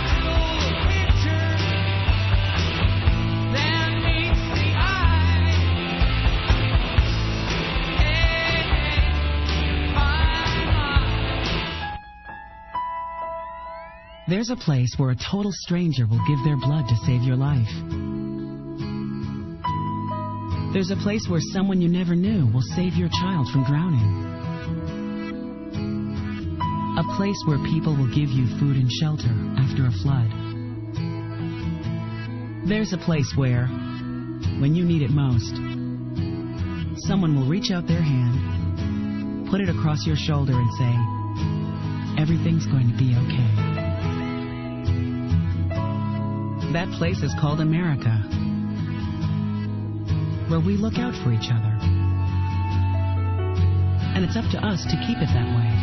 Speaker 18: There's a place where a total stranger will give their blood to save your life. There's a place where someone you never knew will save your child from drowning. A place where people will give you food and shelter after a flood. There's a place where, when you need it most, someone will reach out their hand, put it across your shoulder and say, "Everything's going to be okay." That place is called America, where we look out for each other. And it's up to us to keep it that way.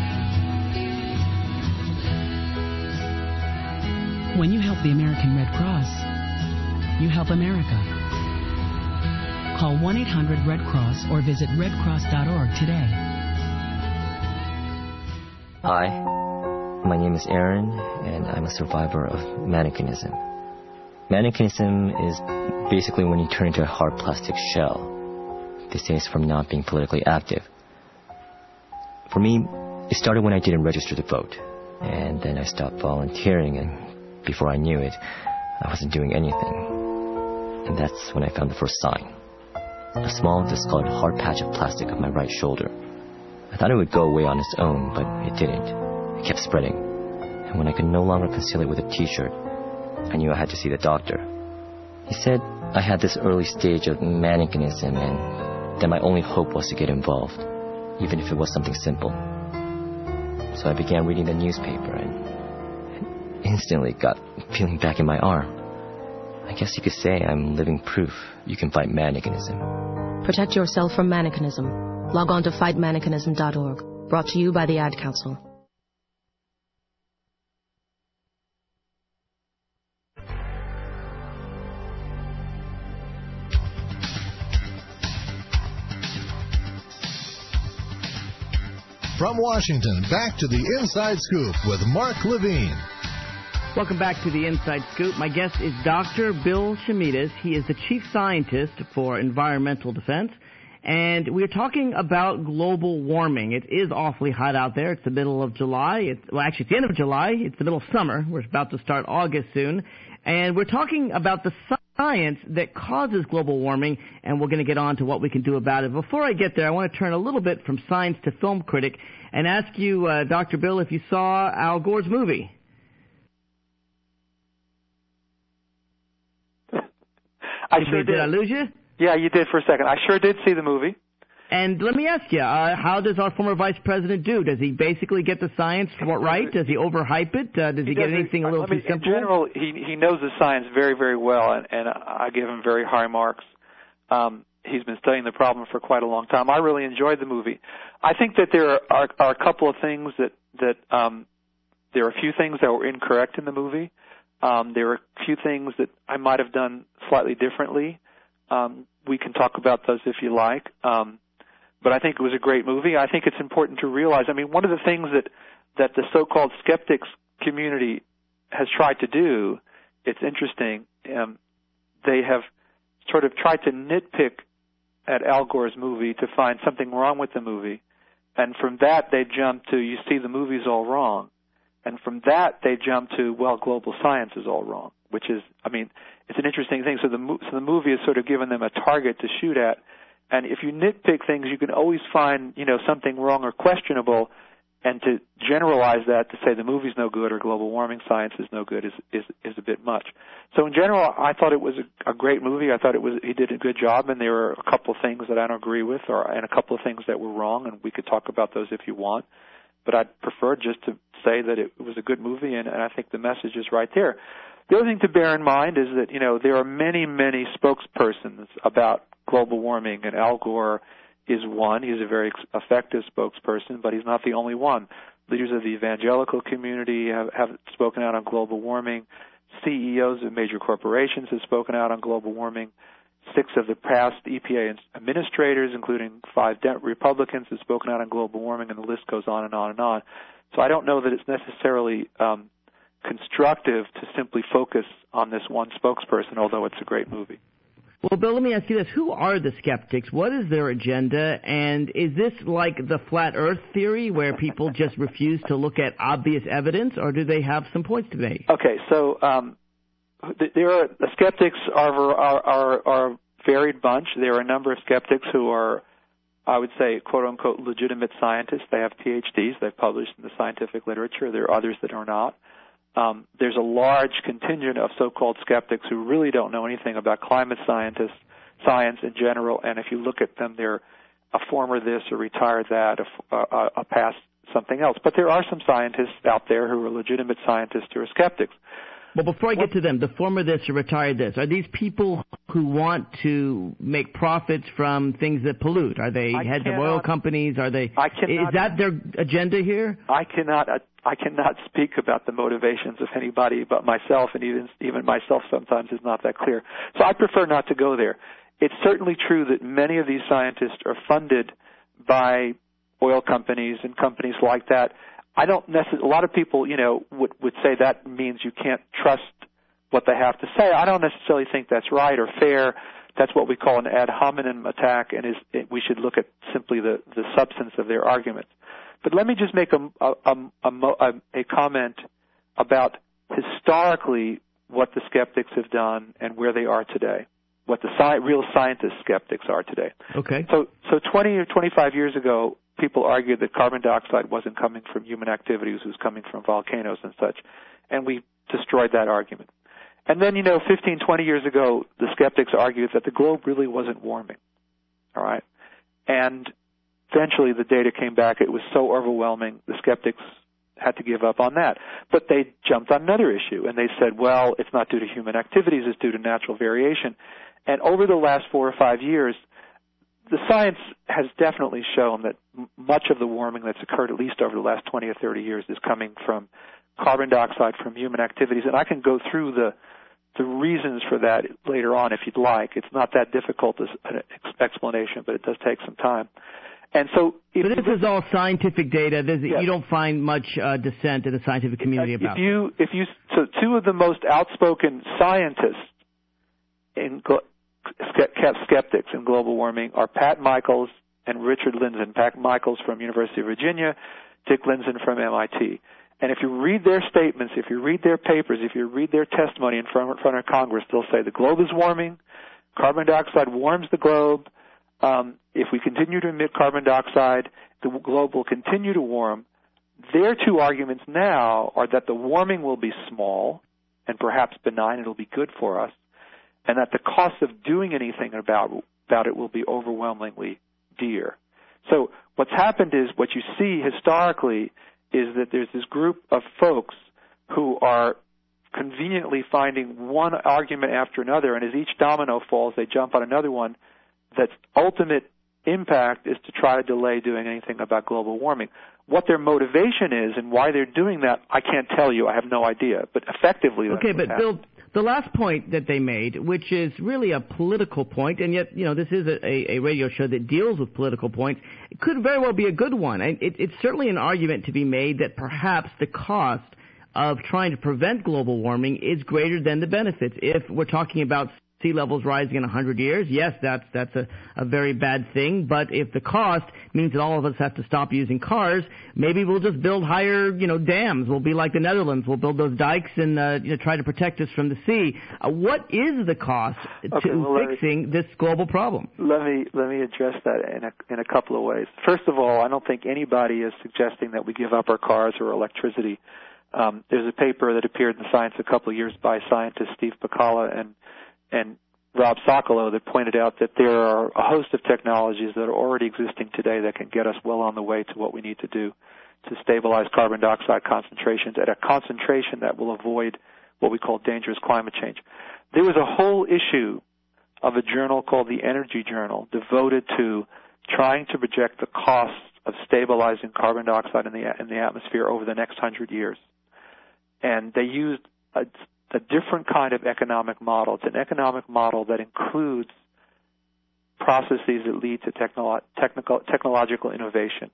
Speaker 18: When you help the American Red Cross, you help America. Call 1-800-RED-CROSS or visit redcross.org today.
Speaker 19: Hi, my name is Aaron, and I'm a survivor of mannequinism. Mannequinism is basically when you turn into a hard plastic shell. They say it's from not being politically active. For me, it started when I didn't register to vote, and then I stopped volunteering, and before I knew it, I wasn't doing anything. And that's when I found the first sign. A small, discolored hard patch of plastic on my right shoulder. I thought it would go away on its own, but it didn't. It kept spreading. And when I could no longer conceal it with a t-shirt, I knew I had to see the doctor. He said I had this early stage of mannequinism and that my only hope was to get involved, even if it was something simple. So I began reading the newspaper and instantly got feeling back in my arm. I guess you could say I'm living proof you can fight mannequinism.
Speaker 20: Protect yourself from mannequinism. Log on to fightmannequinism.org. Brought to you by the Ad Council.
Speaker 3: From Washington, back to the Inside Scoop with Mark Levine.
Speaker 4: Welcome back to the Inside Scoop. My guest is Dr. Bill Shamitas. He is the Chief Scientist for Environmental Defense. And we're talking about global warming. It is awfully hot out there. It's the middle of July. Actually, it's the end of July. It's the middle of summer. We're about to start August soon. And we're talking about the science that causes global warming, and we're going to get on to what we can do about it. Before I get there, I want to turn a little bit from science to film critic and ask you, Dr. Bill, if you saw Al Gore's movie.
Speaker 5: I sure did.
Speaker 4: Did I lose you?
Speaker 5: Yeah, you did for a second. I sure did see the movie.
Speaker 4: And let me ask you, how does our former vice president do? Does he basically get the science right? Does he overhype it? Does he get anything a little too simple?
Speaker 5: In general, he knows the science very, very well, and I give him very high marks. He's been studying the problem for quite a long time. I really enjoyed the movie. I think that there are a couple of things that there are a few things that were incorrect in the movie. There were a few things that I might have done slightly differently. We can talk about those if you like. But I think it was a great movie. I think it's important to realize, one of the things that the so-called skeptics community has tried to do, it's interesting, they have sort of tried to nitpick at Al Gore's movie to find something wrong with the movie. And from that, they jump to, you see, the movie's all wrong. And from that, they jump to, well, global science is all wrong, which is, it's an interesting thing. So the movie has sort of given them a target to shoot at. And if you nitpick things, you can always find, something wrong or questionable, and to generalize that to say the movie's no good or global warming science is no good is a bit much. So in general, I thought it was a great movie. I thought he did a good job, and there were a couple of things that I don't agree with, and a couple of things that were wrong, and we could talk about those if you want. But I'd prefer just to say that it was a good movie, and I think the message is right there. The other thing to bear in mind is that, there are many, many spokespersons about global warming, and Al Gore is one. He's a very effective spokesperson, but he's not the only one. leaders of the evangelical community have spoken out on global warming. CEOs of major corporations have spoken out on global warming. 6 of the past EPA administrators, including 5 Republicans, have spoken out on global warming, and the list goes on and on and on. So I don't know that it's necessarily constructive to simply focus on this one spokesperson, although it's a great movie.
Speaker 4: Well, Bill, let me ask you this. Who are the skeptics? What is their agenda? And is this like the flat earth theory where people just refuse to look at obvious evidence, or do they have some points to make?
Speaker 5: Okay, so the skeptics are a varied bunch. There are a number of skeptics who are, I would say, quote-unquote, legitimate scientists. They have PhDs. They've published in the scientific literature. There are others that are not. There's a large contingent of so-called skeptics who really don't know anything about climate science in general, and if you look at them, they're a former this or retired that, a past something else. But there are some scientists out there who are legitimate scientists who are skeptics.
Speaker 4: Well, before I get to them, the former this or retired this, are these people who want to make profits from things that pollute? Are they heads of oil companies? Are they? Is that their agenda here?
Speaker 5: I cannot speak about the motivations of anybody but myself, and even myself sometimes is not that clear. So I prefer not to go there. It's certainly true that many of these scientists are funded by oil companies and companies like that. I don't necessarily. A lot of people, would say that means you can't trust what they have to say. I don't necessarily think that's right or fair. That's what we call an ad hominem attack, and we should look at simply the substance of their arguments. But let me just make a comment about historically what the skeptics have done and where they are today, what the real scientist skeptics are today.
Speaker 4: Okay.
Speaker 5: So 20 or 25 years ago, people argued that carbon dioxide wasn't coming from human activities, it was coming from volcanoes and such, and we destroyed that argument. And then, 15, 20 years ago, the skeptics argued that the globe really wasn't warming, all right? And eventually the data came back. It was so overwhelming, the skeptics had to give up on that. But they jumped on another issue, and they said, well, it's not due to human activities, it's due to natural variation. And over the last 4 or 5 years, the science has definitely shown that much of the warming that's occurred, at least over the last 20 or 30 years, is coming from carbon dioxide from human activities. And I can go through the reasons for that later on if you'd like. It's not that difficult as an explanation, but it does take some time. And so,
Speaker 4: this is all scientific data. Yes. You don't find much dissent in the scientific community about it.
Speaker 5: So 2 of the most outspoken scientists in skeptics in global warming are Pat Michaels and Richard Lindzen. Pat Michaels from University of Virginia, Dick Lindzen from MIT. And if you read their statements, if you read their papers, if you read their testimony in front of Congress, they'll say the globe is warming, carbon dioxide warms the globe. If we continue to emit carbon dioxide, the globe will continue to warm. Their 2 arguments now are that the warming will be small and perhaps benign, it'll be good for us, and that the cost of doing anything about it will be overwhelmingly dear. So what's happened is, what you see historically is that there's this group of folks who are conveniently finding one argument after another, and as each domino falls, they jump on another one. That's ultimate impact is to try to delay doing anything about global warming. What their motivation is and why they're doing that, I can't tell you. I have no idea. But effectively, that's
Speaker 4: okay. But Bill, the last point that they made, which is really a political point, and yet this is a radio show that deals with political points, it could very well be a good one. And it's certainly an argument to be made that perhaps the cost of trying to prevent global warming is greater than the benefits. If we're talking about sea levels rising in 100 years, yes, that's a very bad thing. But if the cost means that all of us have to stop using cars, maybe we'll just build higher, dams. We'll be like the Netherlands. We'll build those dikes and try to protect us from the sea. What is the cost to fixing this global problem?
Speaker 5: Let me address that in a couple of ways. First of all, I don't think anybody is suggesting that we give up our cars or electricity. There's a paper that appeared in Science a couple of years by scientists Steve Pacala and Rob Socolow that pointed out that there are a host of technologies that are already existing today that can get us well on the way to what we need to do to stabilize carbon dioxide concentrations at a concentration that will avoid what we call dangerous climate change. There was a whole issue of a journal called the Energy Journal devoted to trying to project the costs of stabilizing carbon dioxide in the atmosphere over the next 100 years. And they used a different kind of economic model. It's an economic model that includes processes that lead to technological innovation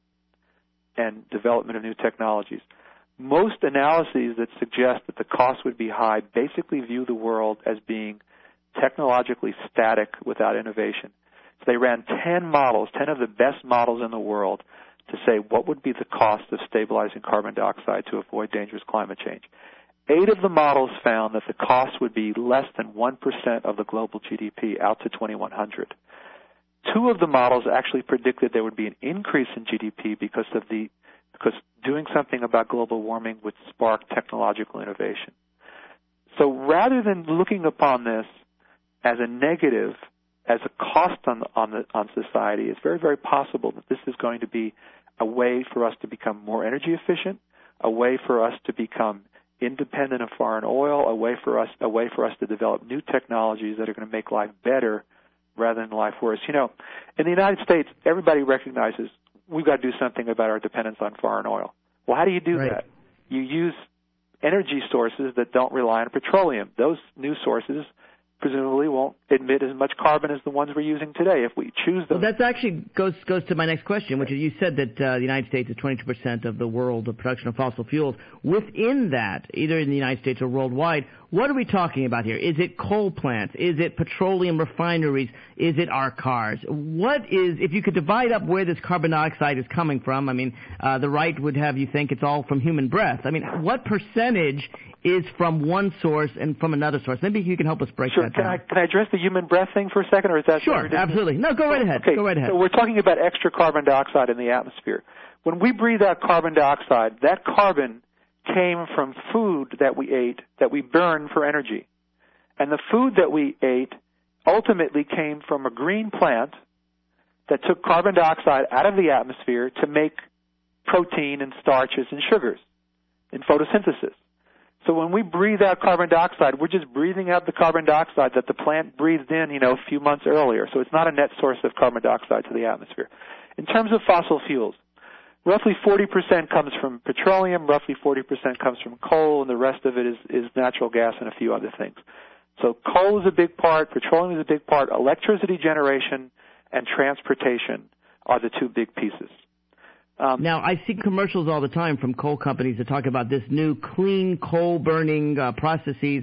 Speaker 5: and development of new technologies. Most analyses that suggest that the cost would be high basically view the world as being technologically static without innovation. So they ran 10 models, 10 of the best models in the world, to say what would be the cost of stabilizing carbon dioxide to avoid dangerous climate change. 8 of the models found that the cost would be less than 1% of the global GDP out to 2100. 2 of the models actually predicted there would be an increase in GDP because doing something about global warming would spark technological innovation. So rather than looking upon this as a negative, as a cost on society, it's very, very possible that this is going to be a way for us to become more energy efficient, a way for us to become independent of foreign oil, a way for us to develop new technologies that are going to make life better rather than life worse. You know, in the United States, everybody recognizes we've got to do something about our dependence on foreign oil. Well, how do you do that? You use energy sources that don't rely on petroleum. Those new sources presumably won't emit as much carbon as the ones we're using today if we choose them.
Speaker 4: Well, that actually goes to my next question, which is you said that the United States is 22% of the world production of fossil fuels. Within that, either in the United States or worldwide, what are we talking about here? Is it coal plants? Is it petroleum refineries? Is it our cars? What is, if you could divide up where this carbon dioxide is coming from, I mean, the right would have you think it's all from human breath. I mean, what percentage is from one source and from another source? Maybe you can help us break that down.
Speaker 5: Can I address the human breath thing for a second, or is that
Speaker 4: sure? Absolutely. No, go right ahead.
Speaker 5: Okay.
Speaker 4: Go right ahead.
Speaker 5: So we're talking about extra carbon dioxide in the atmosphere. When we breathe out carbon dioxide, that carbon came from food that we ate, that we burned for energy. And the food that we ate ultimately came from a green plant that took carbon dioxide out of the atmosphere to make protein and starches and sugars in photosynthesis. So when we breathe out carbon dioxide, we're just breathing out the carbon dioxide that the plant breathed in, a few months earlier. So it's not a net source of carbon dioxide to the atmosphere. In terms of fossil fuels, roughly 40% comes from petroleum, roughly 40% comes from coal, and the rest of it is natural gas and a few other things. So coal is a big part, petroleum is a big part, electricity generation and transportation are the 2 big pieces.
Speaker 4: Now, I see commercials all the time from coal companies that talk about this new clean coal-burning processes.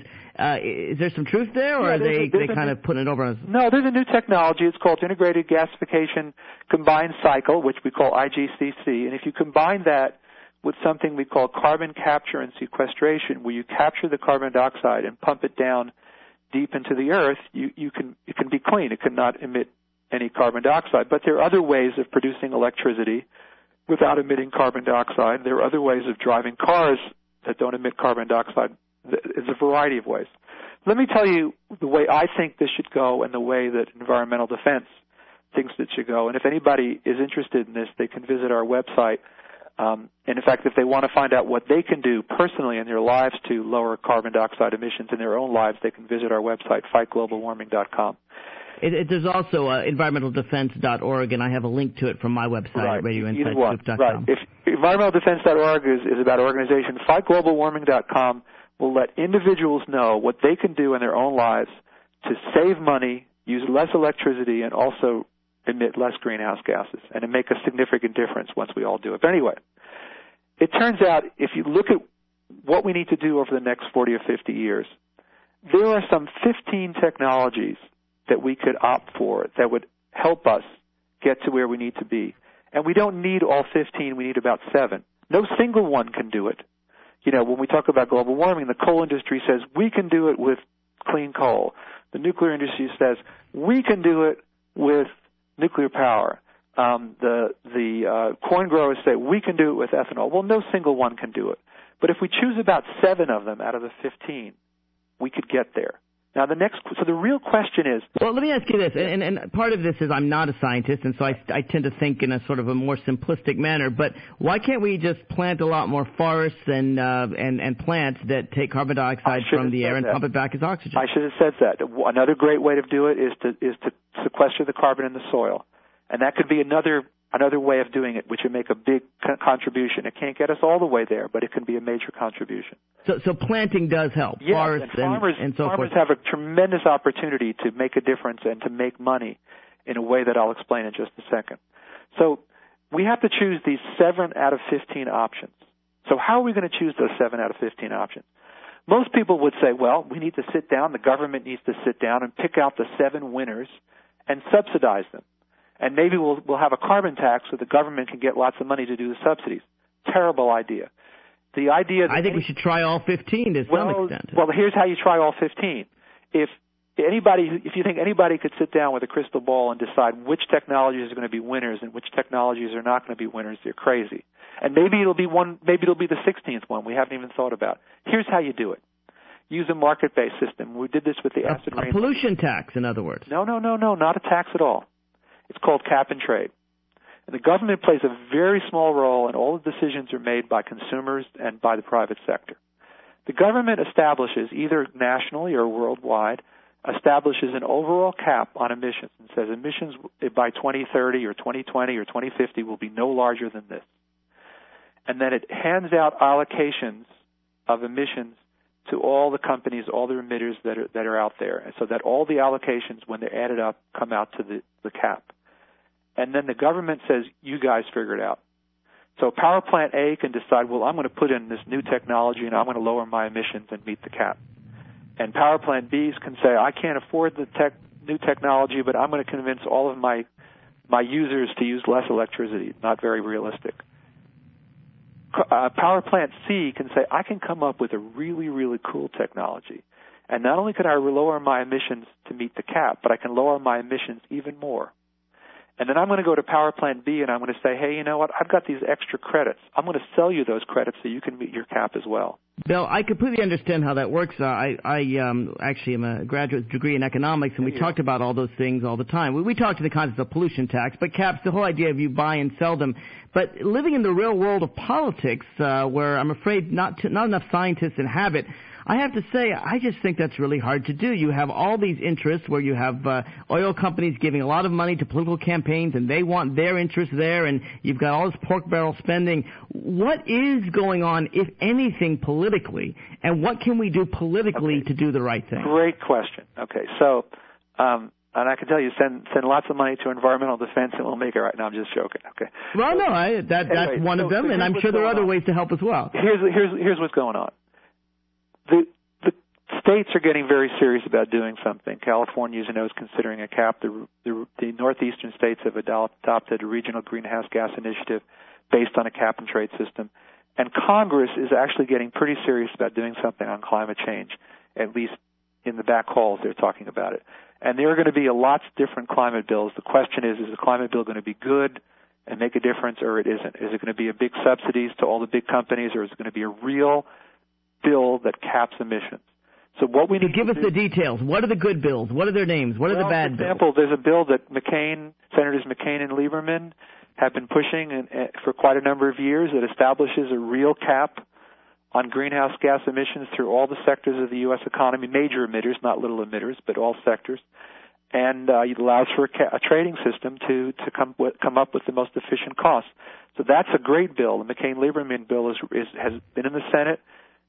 Speaker 4: Is there some truth there, or are they kind of putting it over us?
Speaker 5: No, there's a new technology. It's called Integrated Gasification Combined Cycle, which we call IGCC. And if you combine that with something we call carbon capture and sequestration, where you capture the carbon dioxide and pump it down deep into the earth, it can be clean. It cannot emit any carbon dioxide. But there are other ways of producing electricity without emitting carbon dioxide. There are other ways of driving cars that don't emit carbon dioxide. There's a variety of ways. Let me tell you the way I think this should go and the way that Environmental Defense thinks it should go. And if anybody is interested in this, they can visit our website. And in fact, if they want to find out what they can do personally in their lives to lower carbon dioxide emissions in their own lives, they can visit our website, fightglobalwarming.com.
Speaker 4: There's also environmentaldefense.org, and I have a link to it from my website,
Speaker 5: right.
Speaker 4: radioinsightscoop.com.
Speaker 5: Right. If environmentaldefense.org is about organization, fightglobalwarming.com will let individuals know what they can do in their own lives to save money, use less electricity, and also emit less greenhouse gases, and to make a significant difference once we all do it. But anyway, it turns out if you look at what we need to do over the next 40 or 50 years, there are some 15 technologies that we could opt for that would help us get to where we need to be. And we don't need all 15, we need about 7. No single one can do it. When we talk about global warming, the coal industry says we can do it with clean coal. The nuclear industry says we can do it with nuclear power. The corn growers say we can do it with ethanol. Well, no single one can do it. But if we choose about 7 of them out of the 15, we could get there. Now, so the real question is...
Speaker 4: Well, let me ask you this, and part of this is I'm not a scientist, and so I tend to think in a sort of a more simplistic manner, but why can't we just plant a lot more forests and plants that take carbon dioxide from the air and pump it back as oxygen?
Speaker 5: I should have said that. Another great way to do it is to sequester the carbon in the soil. And that could be another another way of doing it, which would make a big contribution. It can't get us all the way there, but it can be a major contribution.
Speaker 4: So planting does help.
Speaker 5: Yes,
Speaker 4: Forests and so
Speaker 5: farmers
Speaker 4: forth.
Speaker 5: have a tremendous opportunity to make a difference and to make money in a way that I'll explain in just a second. So we have to choose these 7 out of 15 options. So how are we going to choose those 7 out of 15 options? Most people would say, well, we need to sit down, the government needs to sit down and pick out the 7 winners and subsidize them. And maybe we'll have a carbon tax so the government can get lots of money to do the subsidies. Terrible idea. The idea that
Speaker 4: I think we should try all 15 to some extent.
Speaker 5: Well, here's how you try all 15. If you think anybody could sit down with a crystal ball and decide which technologies are going to be winners and which technologies are not going to be winners, you're crazy. And maybe it'll be the 16th one we haven't even thought about. Here's how you do it. Use a market-based system. We did this with the acid rain.
Speaker 4: A pollution tax, in other words.
Speaker 5: No, not a tax at all. It's called cap and trade. And the government plays a very small role, and all the decisions are made by consumers and by the private sector. The government establishes, either nationally or worldwide, establishes an overall cap on emissions and says emissions by 2030 or 2020 or 2050 will be no larger than this. And then it hands out allocations of emissions to all the companies, all the emitters that are out there, and so that all the allocations, when they're added up, come out to the cap. And then the government says, you guys figure it out. So power plant A can decide, well, I'm going to put in this new technology and I'm going to lower my emissions and meet the cap. And power plant Bs can say, I can't afford the new technology, but I'm going to convince all of my users to use less electricity. Not very realistic. Power plant C can say, I can come up with a really, really cool technology. And not only can I lower my emissions to meet the cap, but I can lower my emissions even more. And then I'm going to go to power plant B and I'm going to say, hey, you know what? I've got these extra credits. I'm going to sell you those credits so you can meet your cap as well.
Speaker 4: Bill, I completely understand how that works. I actually am a graduate degree in economics, and we talked about all those things all the time. We talked to the concept of pollution tax, but caps, the whole idea of you buy and sell them. But living in the real world of politics, where I'm afraid not enough scientists inhabit, I have to say, I just think that's really hard to do. You have all these interests where you have oil companies giving a lot of money to political campaigns, and they want their interests there, and you've got all this pork barrel spending. What is going on, if anything, politically, and what can we do politically to do the right thing?
Speaker 5: Great question. Okay, so, and I can tell you, send lots of money to environmental defense, and we'll make it right. Now, I'm just joking. Okay.
Speaker 4: Well, no, that's one of them, and I'm sure there are other ways to help as well.
Speaker 5: Here's what's going on. The states are getting very serious about doing something. California, as you know, is considering a cap. The northeastern states have adopted a regional greenhouse gas initiative based on a cap and trade system. And Congress is actually getting pretty serious about doing something on climate change, at least in the back halls they're talking about it. And there are going to be lots of different climate bills. The question is the climate bill going to be good and make a difference, or it isn't? Is it going to be a big subsidies to all the big companies, or is it going to be a real bill that caps emissions? So what we need
Speaker 4: to give us the details. What are the good bills? What are their names? What are the bad bills?
Speaker 5: For example, there's a bill that Senators McCain and Lieberman have been pushing for quite a number of years that establishes a real cap on greenhouse gas emissions through all the sectors of the U.S. economy, major emitters, not little emitters, but all sectors. And it allows for a trading system to come up with the most efficient costs. So that's a great bill. The McCain-Lieberman bill has been in the Senate,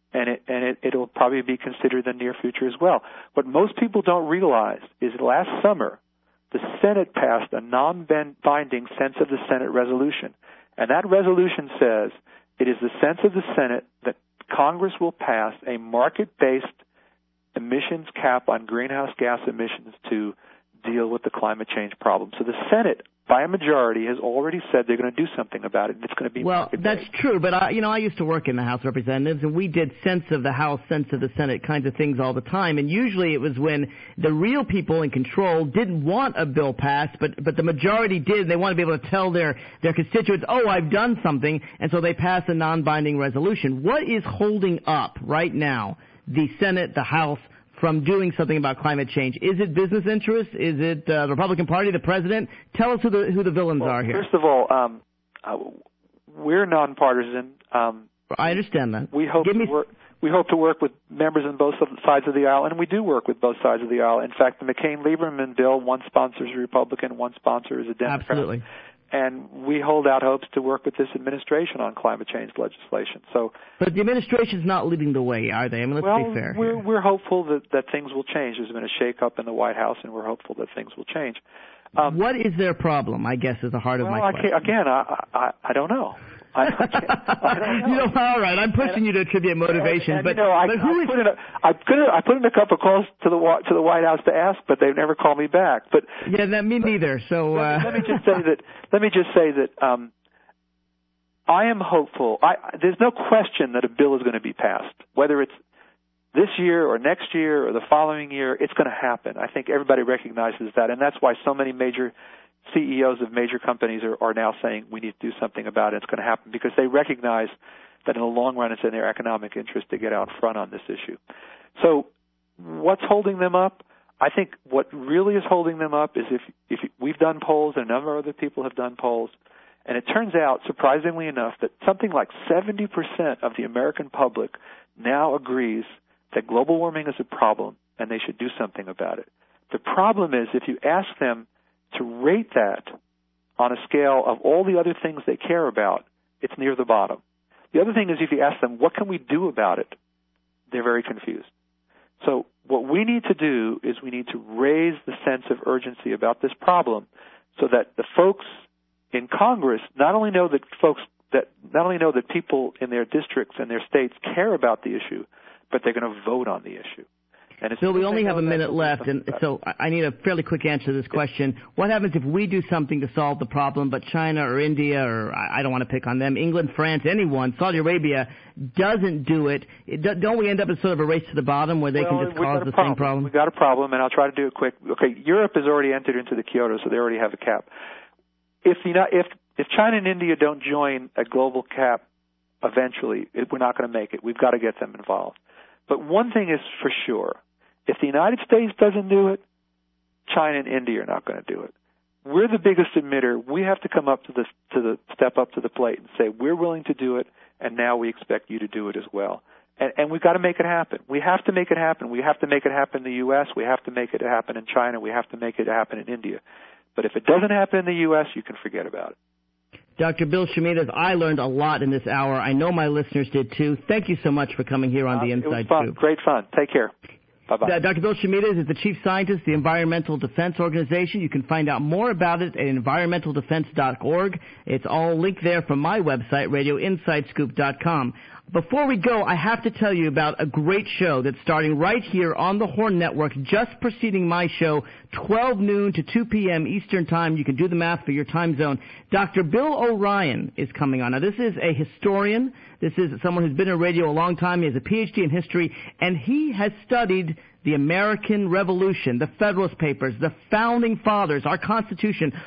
Speaker 5: and it'll probably be considered in the near future as well. What most people don't realize is last summer, the Senate passed a non-binding sense of the Senate resolution. And that resolution says it is the sense of the Senate that Congress will pass a market-based emissions cap on greenhouse gas emissions to deal with the climate change problem. So the Senate, by a majority, has already said they're going to do something about it. It's going to be
Speaker 4: that's true, but I used to work in the House of Representatives, and we did sense of the House, sense of the Senate kinds of things all the time. And usually it was when the real people in control didn't want a bill passed, but the majority did. They wanted to be able to tell their constituents, oh, I've done something, and so they pass a non-binding resolution. What is holding up right now the Senate, the House, from doing something about climate change? Is it business interests? Is it the Republican Party, the president? Tell us who the villains are here.
Speaker 5: First of all, we're nonpartisan.
Speaker 4: I understand that.
Speaker 5: We hope to work with members on both sides of the aisle, and we do work with both sides of the aisle. In fact, the McCain-Lieberman bill, one sponsor is a Republican, one sponsor is a Democrat.
Speaker 4: Absolutely.
Speaker 5: and we hold out hopes to work with this administration on climate change legislation.
Speaker 4: But the administration's not leading the way, are they? I mean, let's be fair.
Speaker 5: We're hopeful that things will change. There's been a shake-up in the White House, and we're hopeful that things will change.
Speaker 4: What is their problem, I guess, is the heart of my question.
Speaker 5: I don't know. I don't know.
Speaker 4: All right, I'm pushing you to attribute motivation, but who is?
Speaker 5: I put in a couple of calls to the White House to ask, but they've never called me back. But
Speaker 4: me neither. So
Speaker 5: let me just say that I am hopeful. There's no question that a bill is going to be passed, whether it's this year or next year or the following year. It's going to happen. I think everybody recognizes that, and that's why so many major CEOs of major companies are now saying we need to do something about it. It's going to happen because they recognize that in the long run it's in their economic interest to get out front on this issue. So what's holding them up? I think what really is holding them up is if we've done polls and a number of other people have done polls, and it turns out, surprisingly enough, that something like 70% of the American public now agrees that global warming is a problem and they should do something about it. The problem is if you ask them to rate that on a scale of all the other things they care about, it's near the bottom. The other thing is if you ask them, what can we do about it, they're very confused. So what we need to do is we need to raise the sense of urgency about this problem so that the folks in Congress not only know that people in their districts and their states care about the issue, but they're going to vote on the issue.
Speaker 4: Bill, we only have a minute left, and so I need a fairly quick answer to this question. What happens if we do something to solve the problem, but China or India, or I don't want to pick on them, England, France, anyone, Saudi Arabia, doesn't do it? Don't we end up in sort of a race to the bottom where they can just cause the same problem?
Speaker 5: We've got a problem, and I'll try to do it quick. Okay, Europe has already entered into the Kyoto, so they already have a cap. If China and India don't join a global cap eventually, we're not going to make it. We've got to get them involved. But one thing is for sure. If the United States doesn't do it, China and India are not going to do it. We're the biggest emitter. We have to come up to the step up to the plate and say we're willing to do it, and now we expect you to do it as well. And we've got to make it happen. We have to make it happen. We have to make it happen in the U.S. We have to make it happen in China. We have to make it happen in India. But if it doesn't happen in the U.S., you can forget about it.
Speaker 4: Dr. Bill Shimidas, I learned a lot in this hour. I know my listeners did too. Thank you so much for coming here on the Inside
Speaker 5: Scoop. It was fun. Great fun. Take care. Bye-bye.
Speaker 4: Dr. Bill Shimidas is the Chief Scientist of the Environmental Defense Organization. You can find out more about it at environmentaldefense.org. It's all linked there from my website, radioinsidescoop.com. Before we go, I have to tell you about a great show that's starting right here on the Horn Network, just preceding my show, 12 noon to 2 p.m. Eastern Time. You can do the math for your time zone. Dr. Bill O'Ryan is coming on. Now, this is a historian. This is someone who's been in radio a long time. He has a Ph.D. in history, and he has studied the American Revolution, the Federalist Papers, the Founding Fathers, our Constitution,